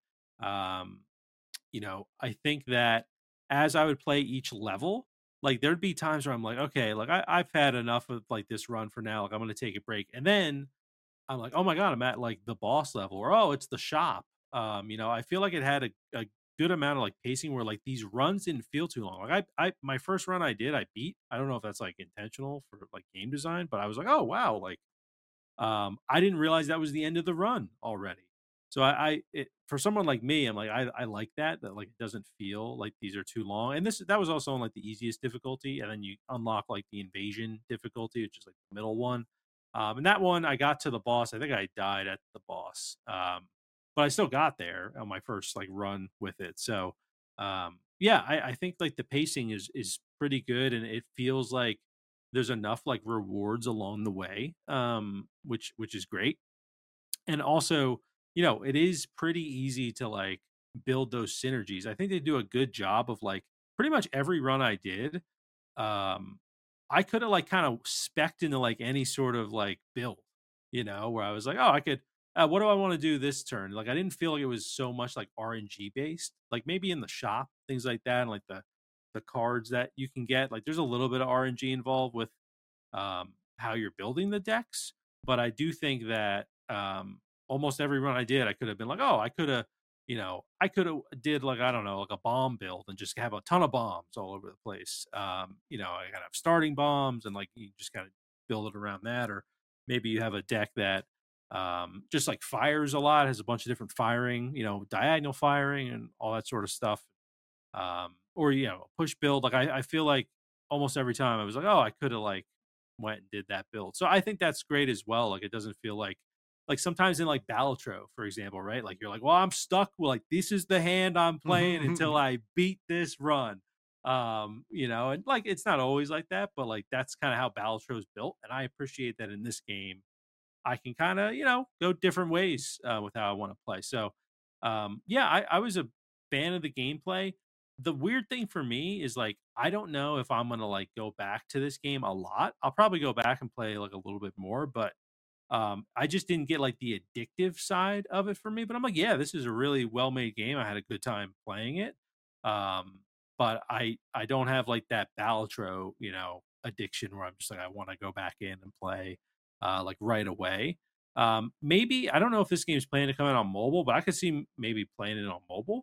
Um, you know, I think that as I would play each level, like there'd be times where I'm like, okay, like I, I've had enough of like this run for now. Like I'm gonna take a break, and then I'm like, "Oh my god, I'm at, like, the boss level," or, "Oh, it's the shop." Um, you know, I feel like it had a a good amount of, like, pacing where, like, these runs didn't feel too long. Like, I I my first run I did, I beat. I don't know if that's, like, intentional for, like, game design, but I was like, "Oh, wow," like, um, I didn't realize that was the end of the run already. So I, I it, for someone like me, I'm like I, I like that that like it doesn't feel like these are too long. And this that was also on like the easiest difficulty, and then you unlock like the invasion difficulty, which is like the middle one. Um, and that one I got to the boss. I think I died at the boss, um, but I still got there on my first like run with it. So um, yeah, I, I think like the pacing is is pretty good, and it feels like there's enough like rewards along the way, um, which which is great. And also, you know, it is pretty easy to like build those synergies. I think they do a good job of like pretty much every run I did. Um, I could have like kind of specced into like any sort of like build, you know, where I was like, oh, I could. Uh, what do I want to do this turn? Like, I didn't feel like it was so much like R N G based. Like maybe in the shop, things like that, and like the the cards that you can get. Like, there's a little bit of R N G involved with um, how you're building the decks. But I do think that um, almost every run I did, I could have been like, oh, I could have, you know, I could have did like I don't know, like a bomb build and just have a ton of bombs all over the place. Um, you know, I gotta have starting bombs and like you just kind of build it around that, or maybe you have a deck that um, just like fires a lot, has a bunch of different firing, you know, diagonal firing and all that sort of stuff. Um, or you know, push build. Like I, I feel like almost every time I was like, oh, I could have like went and did that build. So I think that's great as well. Like it doesn't feel like like sometimes in like Balatro, for example, right? Like you're like, well, I'm stuck with like this is the hand I'm playing until I beat this run. Um, you know, and like it's not always like that, but like that's kind of how Balatro is built. And I appreciate that in this game, I can kind of, you know, go different ways uh, with how I want to play. So um yeah, I, I was a fan of the gameplay. The weird thing for me is like I don't know if I'm gonna like go back to this game a lot. I'll probably go back and play like a little bit more, but um, I just didn't get like the addictive side of it for me. But I'm like, yeah, this is a really well made game. I had a good time playing it. Um, but I I don't have like that Balatro, you know, addiction where I'm just like I want to go back in and play uh like right away. Um, maybe I don't know if this game's planning to come out on mobile, but I could see m- maybe playing it on mobile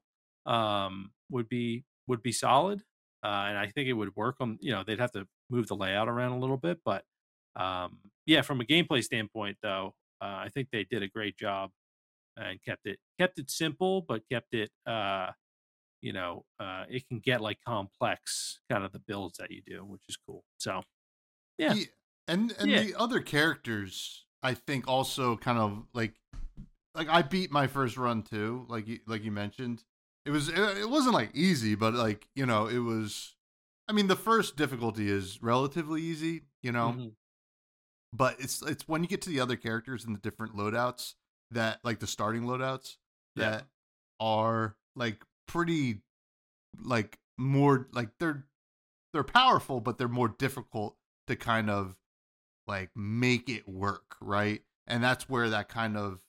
um would be would be solid. Uh, and I think it would work on, you know, they'd have to move the layout around a little bit, but um, yeah, from a gameplay standpoint, though, uh, I think they did a great job and kept it kept it simple, but kept it, uh, you know, uh, it can get like complex, kind of the builds that you do, which is cool. So yeah, Yeah, and and yeah, the other characters, I think, also kind of like like I beat my first run too, like you, like you mentioned. It was it, it wasn't like easy, but like you know, it was. I mean, the first difficulty is relatively easy, you know, hmm but it's it's when you get to the other characters and the different loadouts that like the starting loadouts yeah, that are like pretty like more like they're they're powerful, but they're more difficult to kind of like make it work, right? And that's where that kind of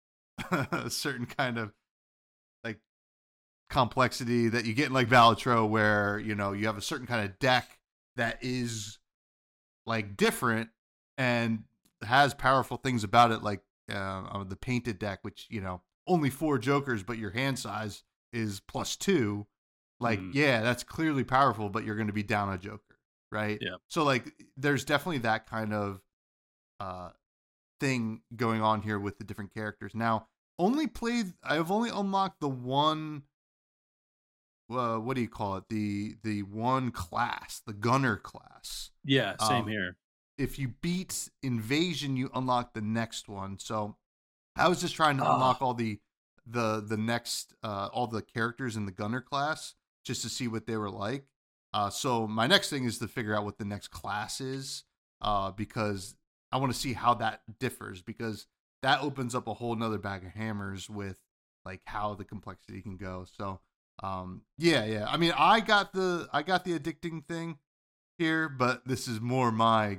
a certain kind of like complexity that you get in like Balatro, where you know you have a certain kind of deck that is like different and has powerful things about it, like uh, the painted deck, which you know only four jokers, but your hand size is plus two. Like, mm, yeah, that's clearly powerful, but you're going to be down a joker, right? yeah, So like, there's definitely that kind of uh, thing going on here with the different characters. Now, only played, I've only unlocked the one uh, what do you call it? The the one class, the gunner class. Yeah, same Um, here. if you beat invasion, you unlock the next one. So I was just trying to Oh, unlock all the the the next uh, all the characters in the gunner class just to see what they were like. Uh, so my next thing is to figure out what the next class is, uh, because I want to see how that differs, because that opens up a whole nother bag of hammers with like how the complexity can go. So um, yeah, yeah. I mean, I got the I got the addicting thing here, but this is more my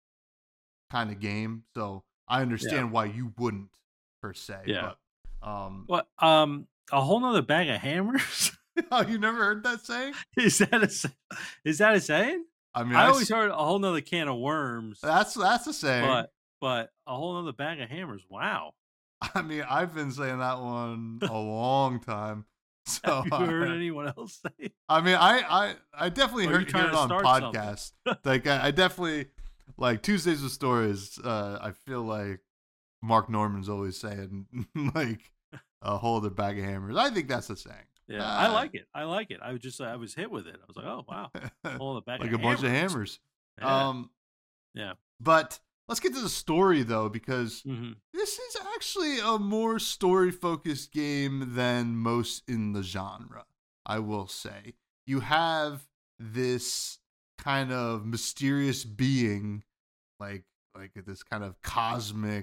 kind of game. So I yeah, understand why you wouldn't per se, yeah. but um, What? Um, a whole nother bag of hammers? oh, you never heard that saying? Is that a sa- is that a saying? I mean, I I always s- heard a whole nother can of worms, that's that's a saying. but but a whole nother bag of hammers. Wow. I mean, I've been saying that one a long time. Have So you heard uh, anyone else say it? I mean, I I I definitely Or are you heard hear trying it to on start something? podcasts. Like I, I definitely like Tuesdays with Stories. Uh, I feel like Mark Norman's always saying like a whole other bag of hammers. I think that's a saying. Yeah, I Uh, like it. I like it. I was just I was hit with it. I was like, oh wow, whole other bag of like a bunch of hammers. hammers. Yeah, Um, yeah. but let's get to the story though, because Hmm. this is actually a more story focused game than most in the genre. I will say you have this kind of mysterious being, like like this kind of cosmic,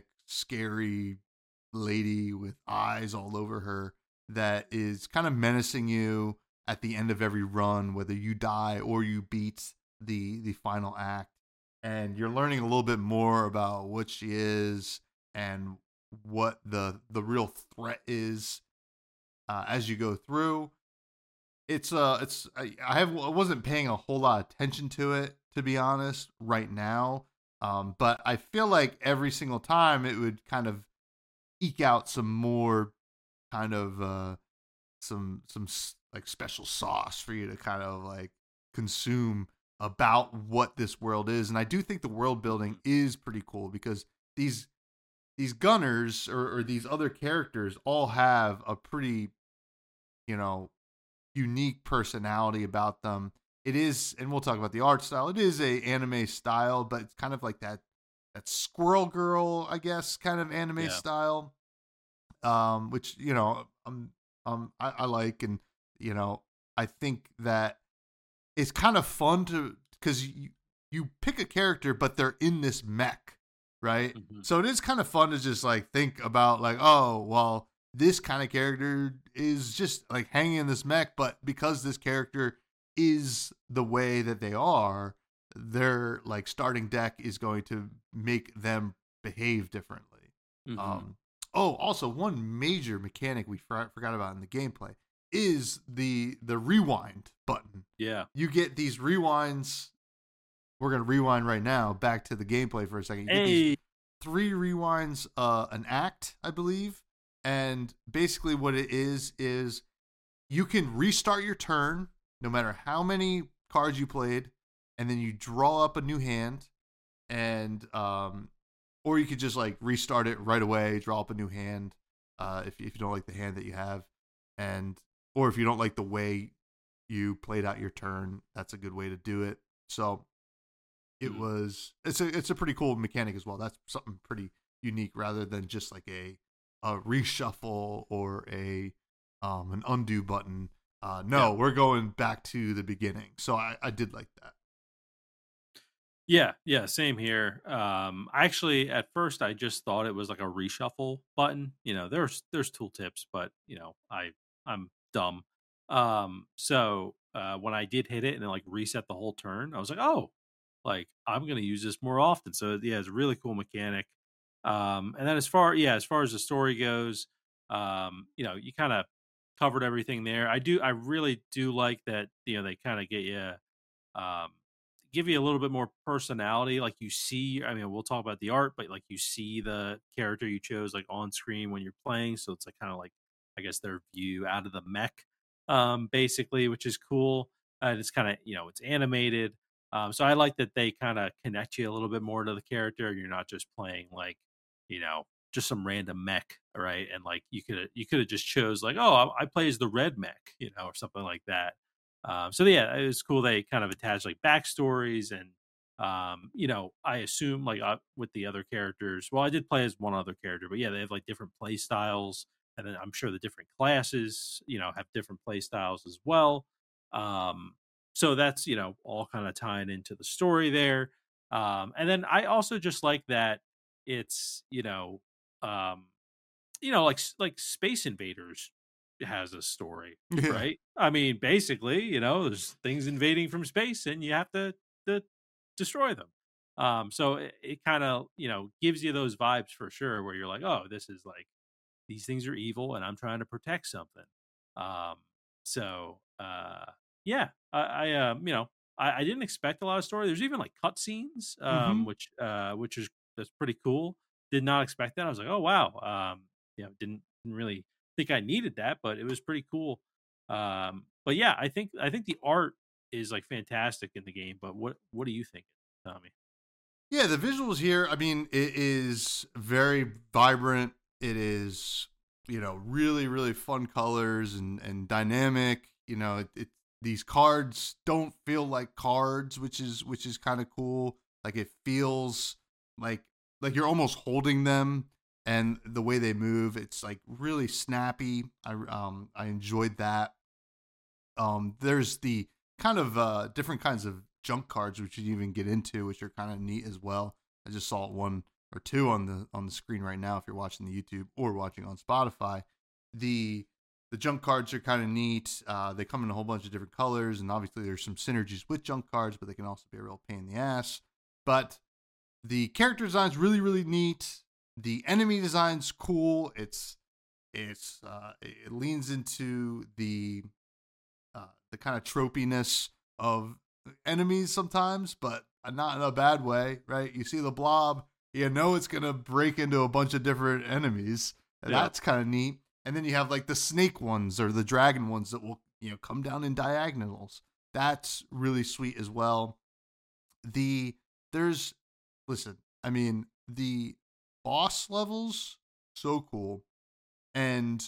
scary lady with eyes all over her that is kind of menacing you at the end of every run, whether you die or you beat the the final act. And you're learning a little bit more about what she is and what the the real threat is uh, as you go through. It's uh, it's I, I have I wasn't paying a whole lot of attention to it, to be honest, right now. Um, but I feel like every single time it would kind of eke out some more kind of uh some some s- like special sauce for you to kind of like consume about what this world is. And I do think the world building is pretty cool, because these these gunners, or, or these other characters all have a pretty, you know, unique personality about them. It is, and we'll talk about the art style. It is a anime style, but it's kind of like that that Squirrel Girl, I guess, kind of anime Yeah. style, um, which you know, um, um, I, I like, and you know, I think that it's kind of fun to, because you you pick a character, but they're in this mech, right? Hmm. So it is kind of fun to just like think about like, oh, well, this kind of character is just like hanging in this mech, but because this character is the way that they are, their like starting deck is going to make them behave differently. Hmm. Um, oh, also one major mechanic we for- forgot about in the gameplay is the the rewind button. Yeah. You get these rewinds. We're gonna rewind right now back to the gameplay for a second. You get these Hey. three rewinds, uh, an act, I believe, and basically what it is is you can restart your turn no matter how many cards you played, and then you draw up a new hand, and um, or you could just like restart it right away, draw up a new hand, uh, if if you don't like the hand that you have, and or if you don't like the way you played out your turn, that's a good way to do it. So it Mm. was it's a it's a pretty cool mechanic as well. That's something pretty unique, rather than just like a a reshuffle or a um an undo button. Uh Yeah. no, we're going back to the beginning. So I, I did like that. Yeah, yeah, same here. Um, actually, at first, I just thought it was like a reshuffle button. You know, there's there's tooltips, but you know, I I'm dumb. Um, so uh, when I did hit it and it like reset the whole turn, I was like, oh, like I'm gonna use this more often. So yeah, it's a really cool mechanic. Um, and then as far yeah, as far as the story goes, um, you know, you kind of covered everything there. I do, I really do like that. You know, they kind of get you. Um, Give you a little bit more personality. Like you see, I mean, we'll talk about the art, but like you see the character you chose like on screen when you're playing. So it's like kind of like, I guess, their view out of the mech, um, basically, which is cool. And it's kind of, you know, it's animated. Um, so I like that they kind of connect you a little bit more to the character. You're not just playing like, you know, just some random mech, right? And like you could you could have just chose like, oh, I, I play as the red mech, you know, or something like that. Um, so yeah, it was cool. They kind of attached like backstories and um, you know, I assume like uh, with the other characters. Well, I did play as one other character, but yeah, they have like different play styles, and then I'm sure the different classes, you know, have different play styles as well. Um, so that's you know all kind of tying into the story there. Um, and then I also just like that it's you know um, you know like like Space Invaders has a story, Yeah. right? I mean, basically, you know, there's things invading from space, and you have to to destroy them. Um, so it, it kind of you know gives you those vibes for sure, where you're like, oh, this is like these things are evil, and I'm trying to protect something. Um, so uh, yeah, I, I um, you know I, I didn't expect a lot of story. There's even like cutscenes, um, Mm-hmm. which uh, which is that's pretty cool. Did not expect that. I was like, oh wow, um, you know, didn't, didn't really think I needed that, but it was pretty cool. Um, but yeah, I think I think the art is like fantastic in the game. But what what do you think, Tommy? Yeah, the visuals here, I mean, it is very vibrant. It is, you know, really, really fun colors and, and dynamic. You know, it, it these cards don't feel like cards, which is which is kind of cool. Like it feels like like you're almost holding them, and the way they move, it's like really snappy. I um I enjoyed that. Um, there's the kind of uh, different kinds of junk cards which you even get into, which are kind of neat as well. I just saw one or two on the on the screen right now if you're watching the YouTube or watching on Spotify. The the junk cards are kind of neat. Uh, they come in a whole bunch of different colors, and obviously there's some synergies with junk cards, but they can also be a real pain in the ass. But the character design's really really neat. The enemy design's cool. It's it's uh, it leans into the uh, the kind of tropiness of enemies sometimes, but not in a bad way, right? You see the blob, you know it's gonna break into a bunch of different enemies, and Yeah, that's kind of neat. And then you have like the snake ones or the dragon ones that will you know come down in diagonals. That's really sweet as well. The there's listen, I mean the boss levels so cool, and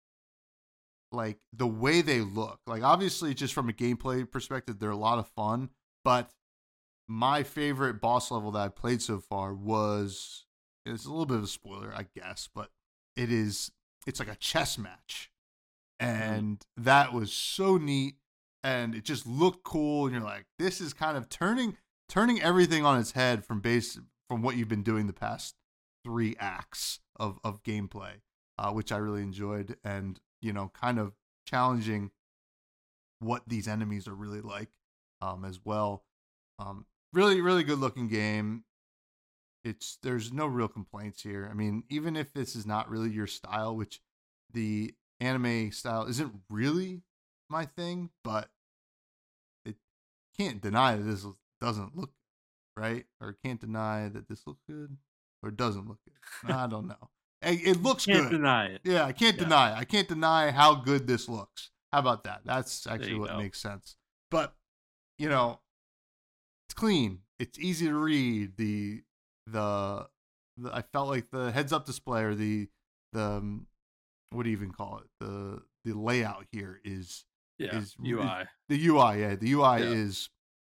like the way they look. Like obviously just from a gameplay perspective, they're a lot of fun, but my favorite boss level that I played so far was it's a little bit of a spoiler, I guess, but it is it's like a chess match. mm, And that was so neat and it just looked cool and you're like this is kind of turning turning everything on its head from base from what you've been doing the past three acts of of gameplay, uh, which I really enjoyed and you know kind of challenging what these enemies are really like um, as well. Um, really, really good looking game. It's there's no real complaints here. I mean, even if this is not really your style, which the anime style isn't really my thing, but it can't deny that this doesn't look right, or can't deny that this looks good, or doesn't look good. I don't know. It, it looks can't good. deny it. Yeah, I can't Yeah, deny. I can't deny how good this looks. How about that? That's there actually you what go. makes sense. But you know, it's clean. It's easy to read. The the, the I felt like the heads up display or the the um, what do you even call it? The the layout here is Yeah, is, is U I. the U I. Yeah, the U I Yeah, is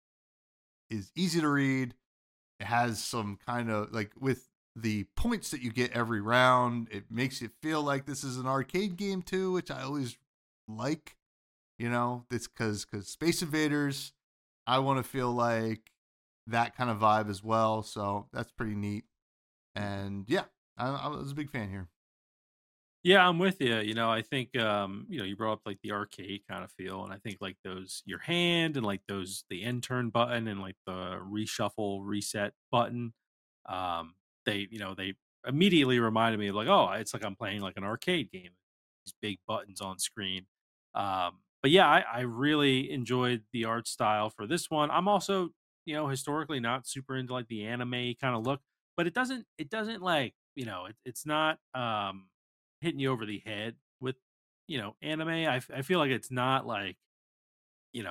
is easy to read. It has some kind of like with the points that you get every round. It makes it feel like this is an arcade game too, which I always like. You know, it's because because Space Invaders. I want to feel like that kind of vibe as well. So that's pretty neat. And yeah, I, I was a big fan here. yeah, I'm with you. You know, I think um, you know, you brought up like the arcade kind of feel, and I think like those your hand and like those the end turn button and like the reshuffle reset button. Um, they you know they immediately reminded me of like, oh, it's like I'm playing like an arcade game. These big buttons on screen. Um, but yeah, I, I really enjoyed the art style for this one. I'm also you know historically not super into like the anime kind of look, but it doesn't it doesn't like you know it, it's not um hitting you over the head with you know anime. I, f- I feel like it's not like you know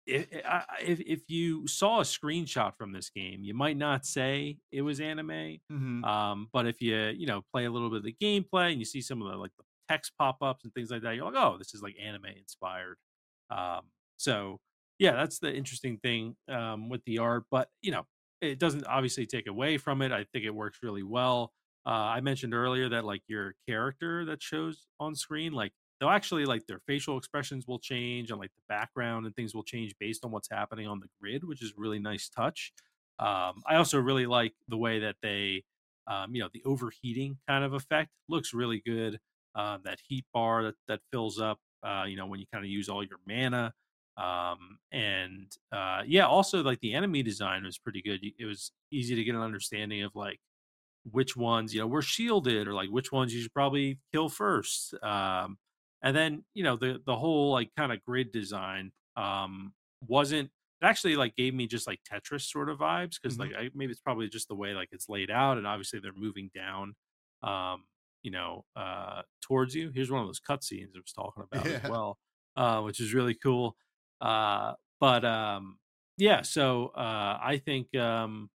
if, if if you saw a screenshot from this game, you might not say it was anime. Hmm. Um, but if you you know play a little bit of the gameplay and you see some of the like the text pop ups and things like that, you're like, oh, this is like anime inspired. Um, so yeah, that's the interesting thing um, with the art. But you know, it doesn't obviously take away from it. I think it works really well. Uh, I mentioned earlier that like your character that shows on screen, like they'll actually like their facial expressions will change and like the background and things will change based on what's happening on the grid, which is a really nice touch. Um, I also really like the way that they, um, you know, the overheating kind of effect looks really good. Um, that heat bar that, that fills up, uh, you know, when you kind of use all your mana. Um, and uh, yeah, also like the enemy design was pretty good. It was easy to get an understanding of like which ones you know were shielded or like which ones you should probably kill first. Um, and then you know the the whole like kind of grid design um, wasn't it actually like gave me just like Tetris sort of vibes because Hmm. like I, maybe it's probably just the way like it's laid out and obviously they're moving down um you know uh towards you. Here's one of those cutscenes I was talking about as Yeah. well, uh which is really cool. uh but um yeah, so uh I think um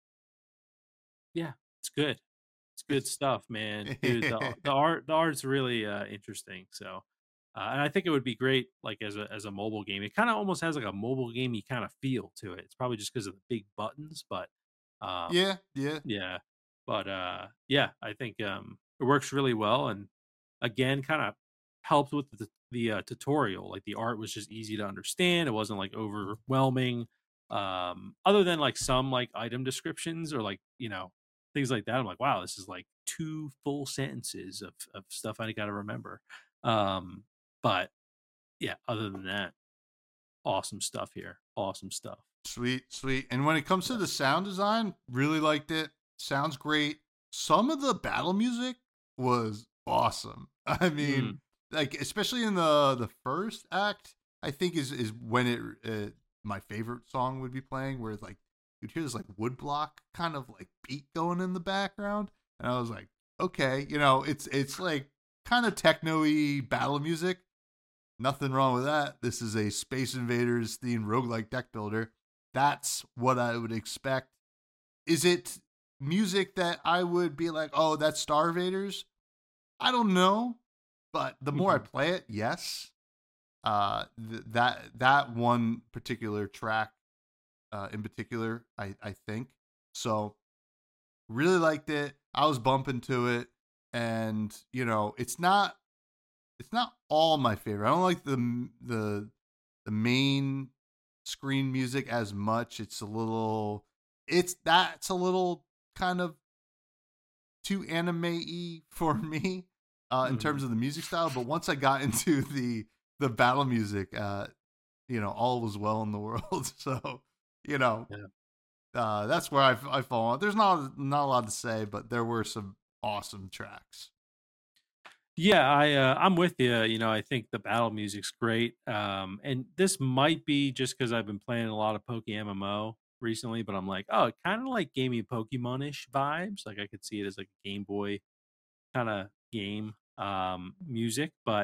yeah, it's good. It's good It's stuff, man. Dude, the the art the art's really uh interesting. So uh, and I think it would be great like as a as a mobile game. It kind of almost has like a mobile gamey kind of feel to it. It's probably just because of the big buttons, but um yeah, yeah. yeah. But uh yeah, I think um it works really well and again kind of helped with the the uh, tutorial. Like the art was just easy to understand. It wasn't like overwhelming. Um other than like some like item descriptions or like, you know, things like that. I'm like, wow, this is like two full sentences of of stuff I got to remember. Um but yeah, other than that, awesome stuff here. Awesome stuff. Sweet, sweet. And when it comes to Yeah. the sound design, really liked it. Sounds great. Some of the battle music was awesome. I Mm, mean, like especially in the the first act, I think is is when it uh, my favorite song would be playing, where it's like you'd hear this like woodblock kind of like beat going in the background, and I was like, okay, you know, it's it's like kind of techno-y battle music. Nothing wrong with that. This is a Space Invaders themed roguelike deck builder. That's what I would expect. Is it music that I would be like, oh, that's Star Invaders? I don't know. But the more I mhm. play it, yes. Uh, th- that that one particular track, uh, in particular, I I think so. Really liked it. I was bumping to it, and you know, it's not it's not all my favorite. I don't like the the the main screen music as much. It's a little it's that's a little kind of too anime-y for me uh in Mhm. terms of the music style, but once I got into the the battle music, uh you know, all was well in the world. So, you know, Yeah. uh that's where I I fall on. There's not not a lot to say, but there were some awesome tracks. Yeah, I uh, I'm with you. You know, I think the battle music's great. Um, and this might be just because I've been playing a lot of Poke M M O recently, but I'm like, oh, it kind of like gave me Pokemon-ish vibes. Like I could see it as like a Game Boy kind of game um, music. But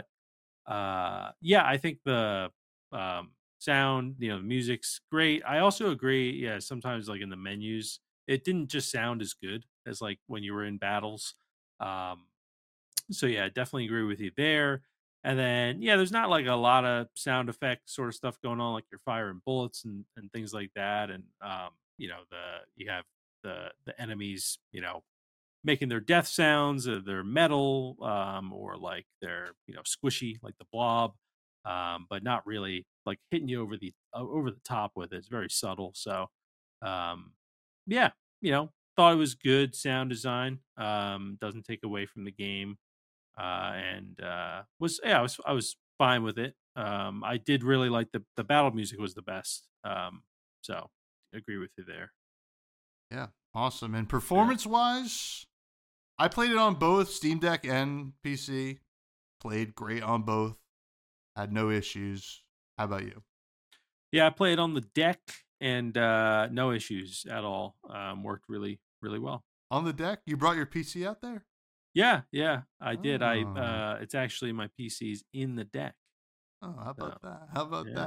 uh, yeah, I think the um, sound, you know, the music's great. I also agree. Yeah, sometimes like in the menus, it didn't just sound as good as like when you were in battles. Um, so yeah, definitely agree with you there. And then yeah, there's not like a lot of sound effect sort of stuff going on, like you're firing bullets and, and things like that. And um, you know, the you have the the enemies, you know, making their death sounds, uh, they're metal, um, or like they're, you know, squishy like the blob. Um, but not really like hitting you over the uh, over the top with it. It's very subtle. So um yeah, you know, thought it was good sound design. Um, doesn't take away from the game uh, and uh, was yeah, I was I was fine with it. Um, I did really like the the battle music was the best. Um, so agree with you there. Yeah, awesome. And Yeah. performance wise, I played it on both Steam Deck and P C. Played great on both. Had no issues. How about you? Yeah, I played on the deck and uh, no issues at all. Um, worked really really well. On the deck? You brought your P C out there? Yeah, yeah, I did. I Oh, uh, it's actually my P C's in the deck. oh, how So about that? How about yeah, that?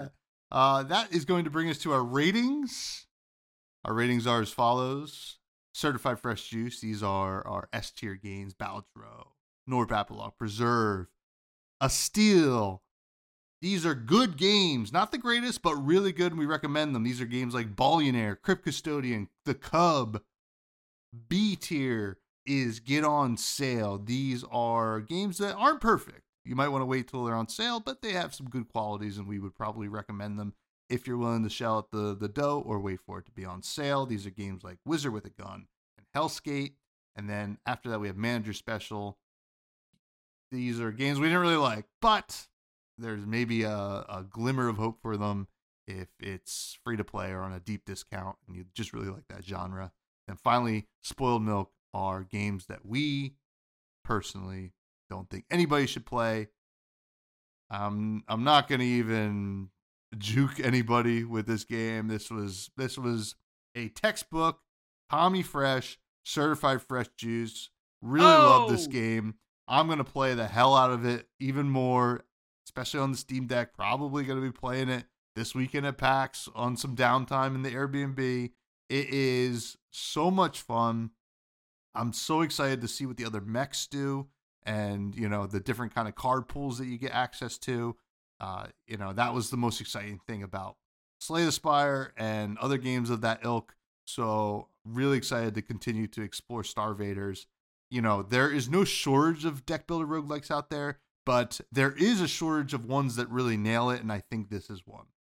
Uh, that is going to bring us to our ratings. Our ratings are as follows. Certified Fresh Juice. These are our S tier games. Balatro, Norbapalok, Preserve, A Steel. These are good games. Not the greatest, but really good, and we recommend them. These are games like Ballionaire, Crypt Custodian, The Cub. B tier is Get On Sale. These are games that aren't perfect. You might want to wait till they're on sale, but they have some good qualities, and we would probably recommend them if you're willing to shell out the, the dough or wait for it to be on sale. These are games like Wizard with a Gun and Hellskate. And then after that, we have Manager Special. These are games we didn't really like, but there's maybe a, a glimmer of hope for them if it's free to play or on a deep discount and you just really like that genre. And finally, Spoiled Milk are games that we personally don't think anybody should play. Um, I'm not going to even juke anybody with this game. This was this was a textbook, Tommy Fresh, certified fresh juice. Really oh! love this game. I'm going to play the hell out of it even more, especially on the Steam Deck. Probably going to be playing it this weekend at PAX on some downtime in the Airbnb. It is so much fun. I'm so excited to see what the other mechs do and, you know, the different kind of card pools that you get access to. Uh, you know, that was the most exciting thing about Slay the Spire and other games of that ilk. So really excited to continue to explore Starvaders. You know, there is no shortage of deck builder roguelikes out there, but there is a shortage of ones that really nail it, and I think this is one.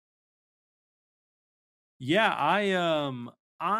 Yeah, I um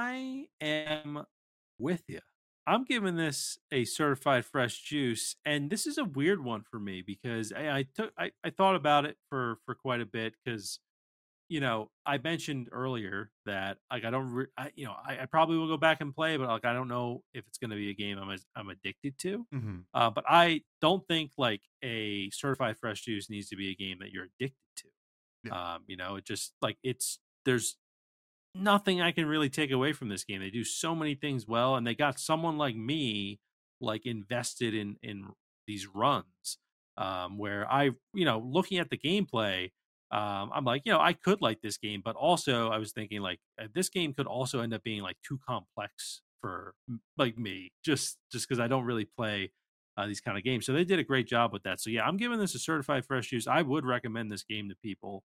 I am with you. I'm giving this a certified fresh juice, and this is a weird one for me because I, I took I, I thought about it for for quite a bit because you know I mentioned earlier that like I don't re- I, you know I, I probably will go back and play, but like I don't know if it's going to be a game I'm I'm addicted to. Mm-hmm. Uh, but I don't think like a certified fresh juice needs to be a game that you're addicted to. Yeah. Um, you know, it just like it's there's nothing I can really take away from this game. They do so many things well, and they got someone like me like invested in in these runs um where I you know looking at the gameplay um I'm like you know I could like this game, but also I was thinking like uh, this game could also end up being like too complex for like me just just because I don't really play uh, these kind of games. So they did a great job with that. So yeah, I'm giving this a certified fresh juice. I would recommend this game to people.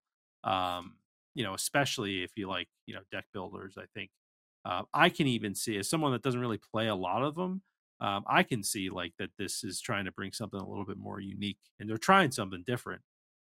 um you know, especially if you like, you know, deck builders. I think uh, I can even see as someone that doesn't really play a lot of them. Um, I can see like that this is trying to bring something a little bit more unique, and they're trying something different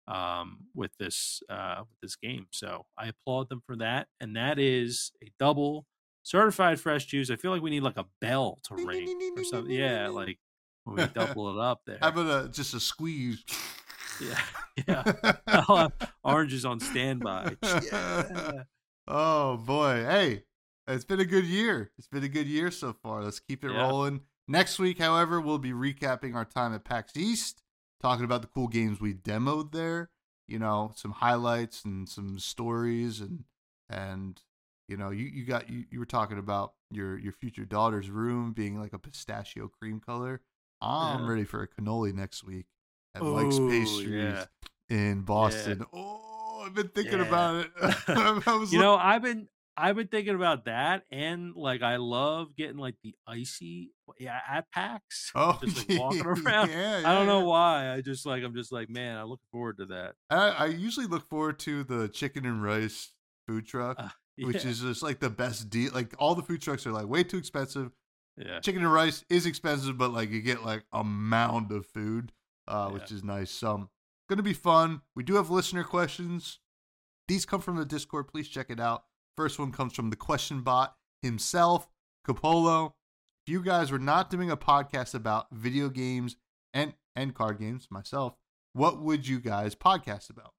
um, with this uh, with this game. So I applaud them for that, and that is a double certified fresh juice. I feel like we need like a bell to ring or something. Yeah, like when we double it up there. How about a, just a squeeze? Yeah, yeah. I'll have oranges on standby. Yeah. Oh boy, hey, it's been a good year. It's been a good year so far. Let's keep it yeah. rolling. Next week, however, we'll be recapping our time at PAX East, talking about the cool games we demoed there. You know, some highlights and some stories, and and you know, you you got you, you were talking about your your future daughter's room being like a pistachio cream color. I'm yeah. ready for a cannoli next week at Ooh, Mike's Pastries yeah. in Boston. Yeah. Oh, I've been thinking yeah. about it. I was you like, know, I've been I've been thinking about that, and like I love getting like the icy yeah at PAX. Oh, just like walking around. Yeah, yeah, I don't know yeah. why. I just like I'm just like man, I look forward to that. I, I usually look forward to the chicken and rice food truck, uh, yeah. which is just like the best deal. Like all the food trucks are like way too expensive. Yeah, chicken and rice is expensive, but like you get like a mound of food. Uh, yeah. which is nice. So, um, going to be fun. We do have listener questions. These come from the Discord. Please check it out. First one comes from the question bot himself, Capolo. If you guys were not doing a podcast about video games and, and card games, myself, what would you guys podcast about?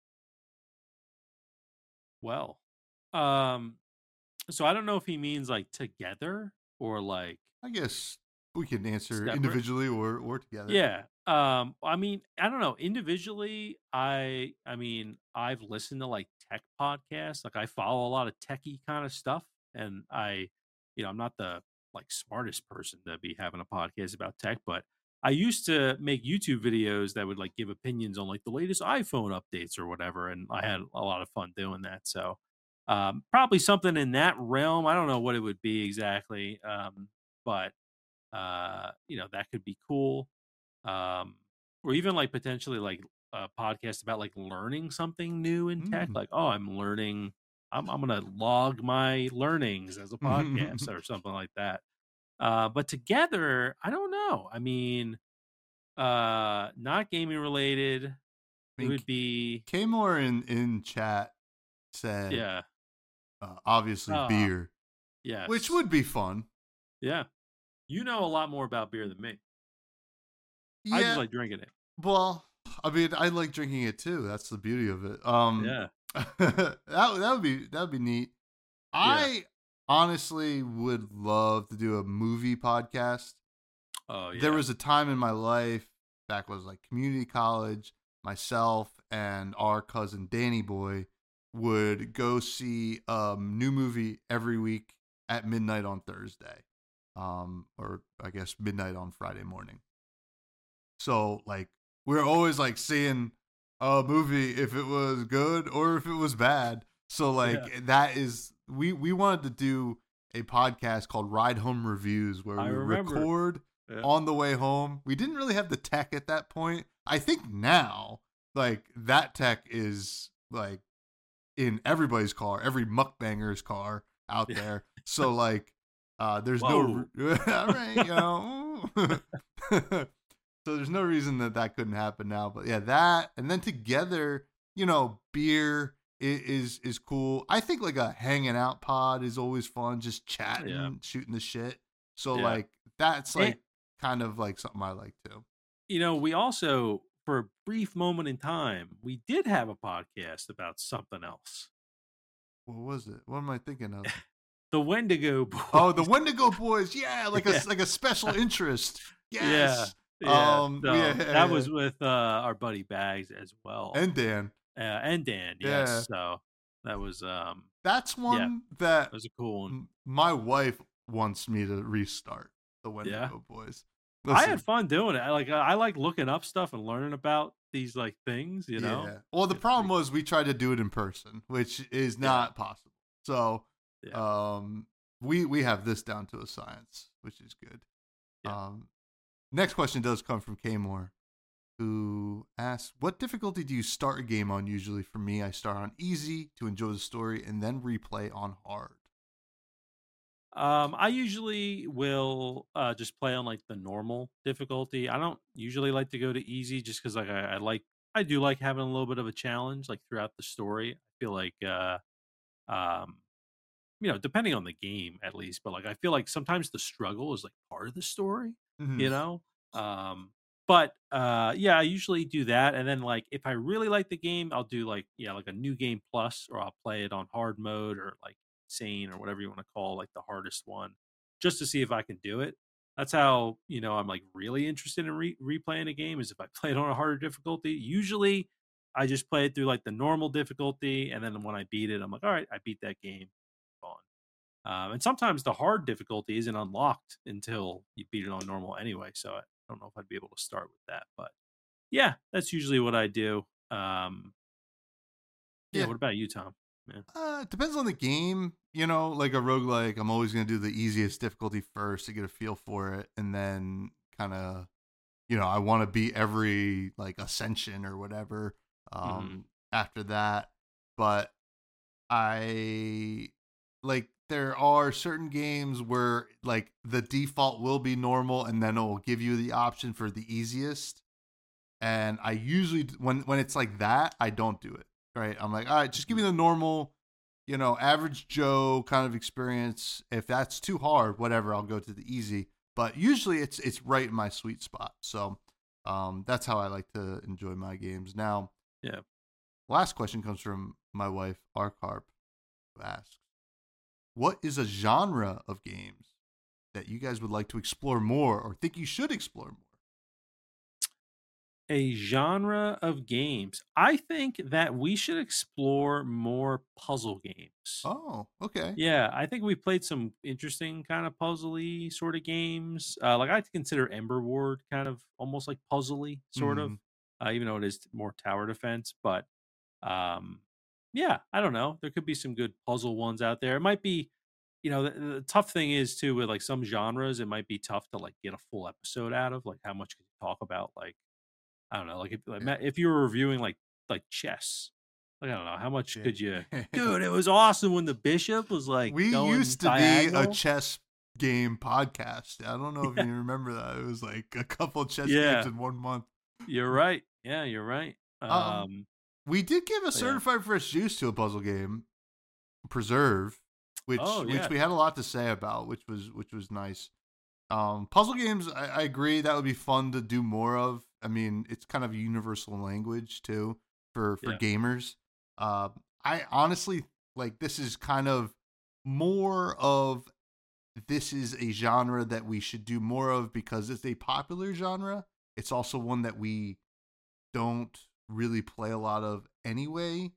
Well, um, so I don't know if he means like together or like. I guess we can answer separate. individually or, or together. Yeah. Um, I mean, I don't know. Individually, I I mean, I've listened to like tech podcasts. Like I follow a lot of techie kind of stuff. And I, you know, I'm not the like smartest person to be having a podcast about tech, but I used to make YouTube videos that would like give opinions on like the latest iPhone updates or whatever, and I had a lot of fun doing that. So um, probably something in that realm. I don't know what it would be exactly, um, but uh, you know that could be cool. Um, or even like potentially like a podcast about like learning something new in tech. Mm. Like, oh, I'm learning. I'm I'm gonna log my learnings as a podcast or something like that. Uh, but together, I don't know. I mean, uh, not gaming related. I It mean, would be Kmore in in chat said yeah. uh, obviously Uh beer, which yes. would be fun. Yeah. You know a lot more about beer than me. I just Yeah, like drinking it. well, I mean, I like drinking it too. That's the beauty of it. Um, Yeah. that that would be that would be neat. Yeah. I honestly would love to do a movie podcast. Oh There yeah. was a time in my life back was like community college, myself and our cousin Danny Boy would go see a new movie every week at midnight on Thursday. Um, or I guess midnight on Friday morning. So like we're always like seeing a movie if it was good or if it was bad. So Yeah. like that is we we wanted to do a podcast called Ride Home Reviews where I we remember. record Yeah. on the way home. We didn't really have the tech at that point. I think now like that tech is like in everybody's car, every mukbanger's car out Yeah. there. So like uh there's Whoa. no all right, you know. So there's no reason that that couldn't happen now. But yeah, that and then together, you know, beer is is, is cool. I think like a hanging out pod is always fun, just chatting, Yeah. shooting the shit. So Yeah. like that's And like kind of like something I like too. you know, we also for a brief moment in time, we did have a podcast about something else. What was it? What am I thinking of? The Wendigo Boys. Oh, the Wendigo Boys. Yeah, like Yeah. a like a special interest. Yeah. Yes. Yeah. Um. So Yeah. that was with uh, our buddy Bags as well. And Dan. Uh, and Dan, Yeah. yes. So that was um That's yeah, one that that was a cool one. m- my wife wants me to restart the Yeah. Wendigo Boys. I had Listen, fun doing it. I like I like looking up stuff and learning about these like things, you know. yeah. Well, the It's problem pretty was we tried to do it in person, which is yeah. not possible. So, Yeah. um, we we have this down to a science, which is good. Yeah. Um, next question does come from Kmore, who asks, "What difficulty do you start a game on? Usually, for me, I start on easy to enjoy the story, and then replay on hard." Um, I usually will uh just play on like the normal difficulty. I don't usually like to go to easy just because like I, I like I do like having a little bit of a challenge like throughout the story. I feel like uh um you know, depending on the game at least, but like I feel like sometimes the struggle is like part of the story, Mhm. you know? Um but uh yeah, I usually do that and then like if I really like the game, I'll do like yeah, like a new game plus or I'll play it on hard mode or like insane or whatever you want to call like the hardest one just to see if I can do it. That's how, you know, I'm like really interested in re- replaying a game is if I play it on a harder difficulty. Usually I just play it through like the normal difficulty and then when I beat it, I'm like, all right, I beat that game. On. Um, and sometimes the hard difficulty isn't unlocked until you beat it on normal anyway. So I don't know if I'd be able to start with that, but yeah, that's usually what I do. Um, yeah. Yeah. What about you, Tom? Yeah. Uh, it depends on the game. You know, like a roguelike, I'm always going to do the easiest difficulty first to get a feel for it. And then kind of, you know, I want to beat every like ascension or whatever um, Mm-hmm. after that. But I like, there are certain games where like the default will be normal and then it will give you the option for the easiest. And I usually, when, when it's like that, I don't do it. Right. I'm like, all right, just give me the normal, you know, average Joe kind of experience. If that's too hard, whatever, I'll go to the easy. But usually it's it's right in my sweet spot. So um, that's how I like to enjoy my games. Now, Yeah. last question comes from my wife, Arcarp, who asks, what is a genre of games that you guys would like to explore more or think you should explore more? A genre of games. I think that we should explore more puzzle games. Oh, okay. Yeah, I think we played some interesting kind of puzzly sort of games. Uh, like I consider Ember Ward kind of almost like puzzly sort of, Mm, uh, even though it is more tower defense. But um, yeah, I don't know. There could be some good puzzle ones out there. It might be, you know, the, the tough thing is too with like some genres, it might be tough to like get a full episode out of. Like how much could you talk about? Like I don't know, like if like, yeah. ma- if you were reviewing like like chess, like I don't know how much Yeah. could you, dude? It was awesome when the bishop was like We going used to be a diagonal. chess game podcast. I don't know if you remember that. It was like a couple chess games Yeah, in one month. you're right. Yeah, you're right. Um, Um, we did give a but yeah. certified fresh juice to a puzzle game, Preserve, which Oh which yeah, we had a lot to say about, which was which was nice. Um, puzzle games, I, I agree that would be fun to do more of. I mean, it's kind of a universal language too for for yeah, gamers. Uh, I honestly like this is kind of more of this is a genre that we should do more of because it's a popular genre. It's also one that we don't really play a lot of anyway,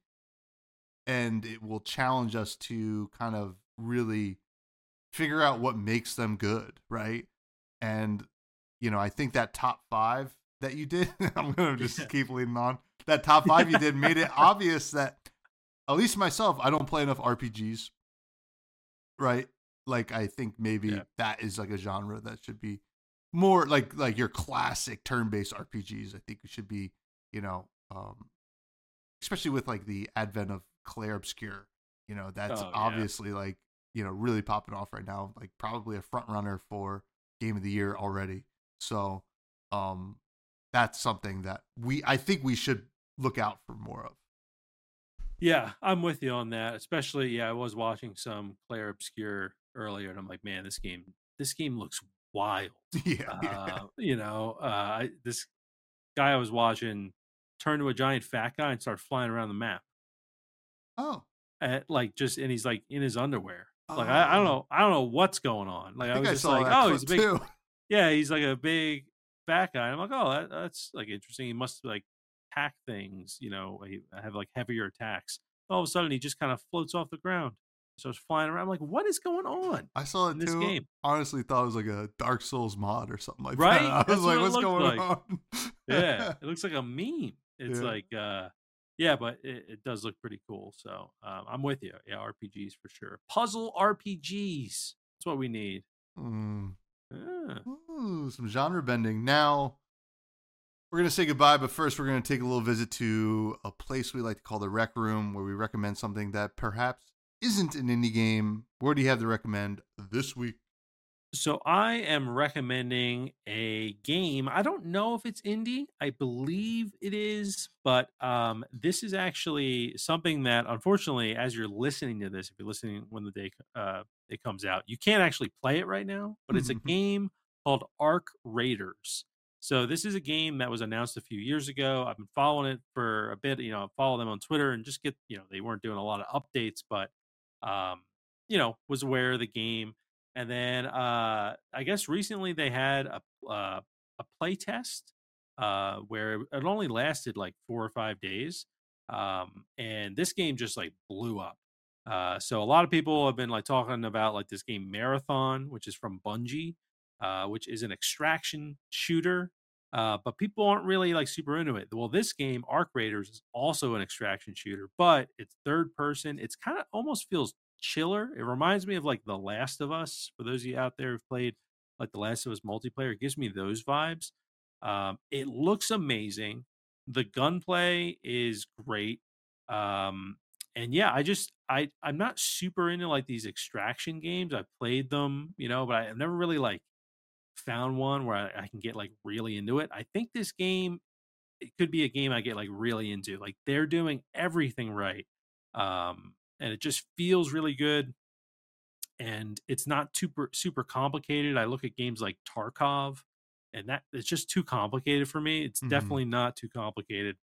and it will challenge us to kind of really figure out what makes them good, right? And you know, I think that top five that you did, I'm gonna just keep leading on. That top five you did made it obvious that at least myself, I don't play enough R P Gs, right? Like I think maybe yeah, that is like a genre that should be more like like your classic turn-based R P Gs. I think it should be, you know, um, especially with like the advent of Claire Obscure, you know, that's oh yeah, obviously like, you know, really popping off right now, like probably a front runner for game of the year already. So, um, that's something that we, I think we should look out for more of. yeah. I'm with you on that. Especially, yeah, I was watching some Claire Obscure earlier, and I'm like, man, this game, this game looks wild. yeah. Yeah. Uh, you know, uh, I, this guy I was watching turned to a giant fat guy and started flying around the map. Oh, At, like just and he's like in his underwear. Like I, I don't oh, know, I don't know what's going on. I Like I think was I just saw like, that oh, he's clip a big, too. yeah, he's like a big fat guy. I'm like, oh, that, that's like interesting. He must like attack things, you know, he, have like heavier attacks. All of a sudden, he just kind of floats off the ground, starts flying around. I'm like, what is going on I saw in it this too. game? Honestly, thought it was like a Dark Souls mod or something like that. Right? I was That's like, what it "What's looked going like. on?" Yeah, it looks like a meme. It's Yeah. like, uh, yeah, but it, it does look pretty cool. So um, I'm with you. Yeah, R P Gs for sure. Puzzle R P Gs. That's what we need. Mm. Yeah. Ooh, some genre bending. Now we're gonna say goodbye, but first we're gonna take a little visit to a place we like to call the Rec Room, where we recommend something that perhaps isn't an indie game. What do you have to recommend this week? So I am recommending a game. I don't know if it's indie. I believe it is, but um, this is actually something that, unfortunately, as you're listening to this, if you're listening when the day uh, it comes out, you can't actually play it right now. But it's a game called Arc Raiders. So this is a game that was announced a few years ago. I've been following it for a bit. You know, follow them on Twitter and just get. You know, they weren't doing a lot of updates, but um, you know, was aware of the game. And then uh, I guess recently they had a uh, a play test uh, where it only lasted like four or five days, um, and this game just like blew up. Uh, so a lot of people have been like talking about like this game Marathon, which is from Bungie, uh, which is an extraction shooter. Uh, but people aren't really like super into it. Well, this game, Arc Raiders, is also an extraction shooter, but it's third person. It's kind of almost feels chiller. It reminds me of like The Last of Us. For those of you out there who've played like The Last of Us multiplayer, it gives me those vibes. Um, it looks amazing. The gunplay is great. Um, and yeah, I just I I'm not super into like these extraction games. I've played them, you know, but I've never really like found one where I, I can get like really into it. I think this game it could be a game I get like really into. Like they're doing everything right. Um, and it just feels really good. And it's not super super complicated. I look at games like Tarkov, and that it's just too complicated for me. It's Mm-hmm. definitely not too complicated.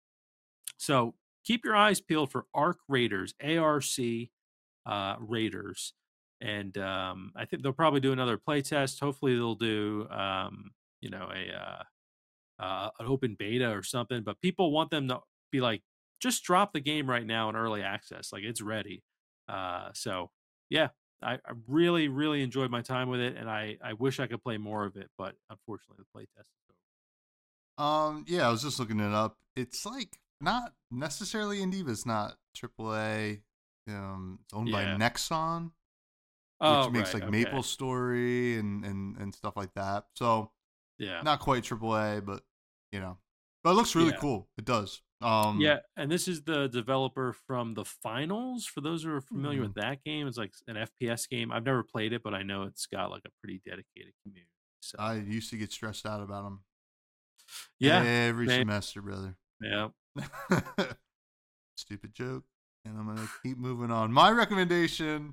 So keep your eyes peeled for Arc Raiders, A R C uh, Raiders, and um, I think they'll probably do another play test. Hopefully, they'll do um, you know a uh, uh, an open beta or something. But people want them to be like, just drop the game right now in early access, like it's ready. Uh, so yeah, I, I really really enjoyed my time with it, and I I wish I could play more of it, but unfortunately the playtest is over. Um, yeah, I was just looking it up. It's like not necessarily indie, but it's not triple A. Um, it's owned Yeah. by Nexon, Oh, which makes right, like okay. Maple Story and, and, and stuff like that. So Yeah. not quite triple A, but you know, but it looks really Yeah. cool. It does. Um, Yeah, and this is the developer from the Finals. For those who are familiar Hmm. with that game, it's like an F P S game. I've never played it, but I know it's got like a pretty dedicated community. So I used to get stressed out about them. yeah, Every man. semester, brother. Yeah. Stupid joke. And I'm gonna keep moving on. My recommendation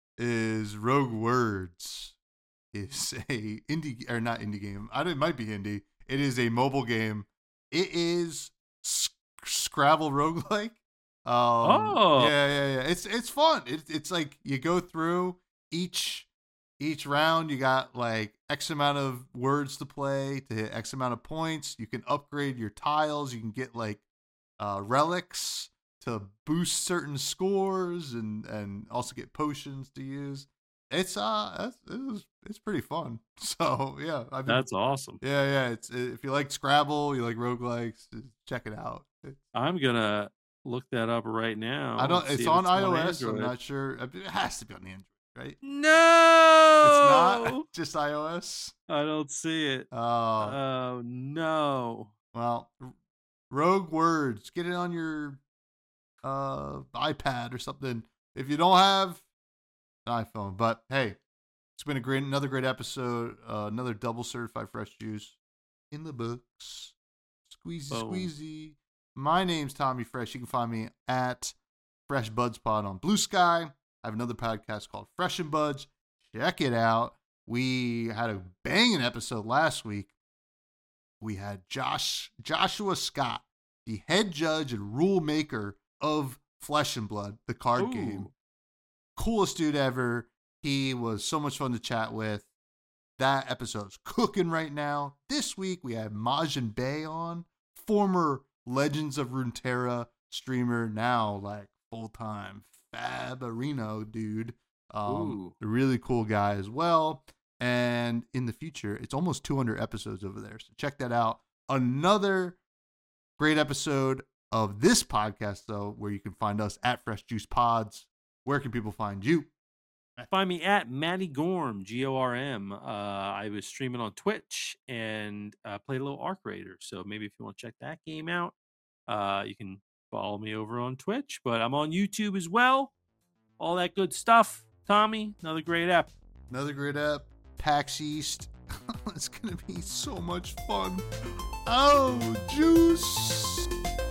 is Rogue Words. It's a indie or not indie game. I don't, it might be indie. It is a mobile game. It is sc- Scrabble roguelike. Um, Oh. yeah, yeah, yeah. It's it's fun. It, it's like you go through each each round. You got like X amount of words to play to hit X amount of points. You can upgrade your tiles. You can get like uh, relics to boost certain scores, and and also get potions to use. It's uh, it's, it was, it's pretty fun. So yeah, I've been, That's awesome. yeah, yeah. It's if you like Scrabble, you like roguelikes, check it out. It's, I'm gonna look that up right now. I don't. and see It's if on iOS. I'm Android. not sure. It has to be on the Android, right? No, It's not just iOS. I don't see it. Oh, Oh no. well, Rogue Words. Get it on your uh iPad or something. If you don't have an iPhone, but hey, it's been a great, another great episode. Uh, another double certified fresh juice in the books. Squeezy, Boom. squeezy. My name's Tommy Fresh. You can find me at Fresh Buds Pod on Blue Sky. I have another podcast called Fresh and Buds. Check it out. We had a banging episode last week. We had Josh Joshua Scott, the head judge and rule maker of Flesh and Blood, the card Ooh. game. Coolest dude ever. He was so much fun to chat with. That episode's cooking right now. This week we have Majin Bay on, former Legends of Runeterra streamer, now like full-time Fabarino dude. Um, a really cool guy as well. And in the future, it's almost two hundred episodes over there. So check that out. Another great episode of this podcast, though, where you can find us at Fresh Juice Pods. Where can people find you? Find me at Matty Gorm, G O R M. Uh, I was streaming on Twitch and uh, played a little Arc Raider. So maybe if you want to check that game out, uh, you can follow me over on Twitch. But I'm on YouTube as well. All that good stuff. Tommy, another great app. Another great app, PAX East. It's going to be so much fun. Oh, juice.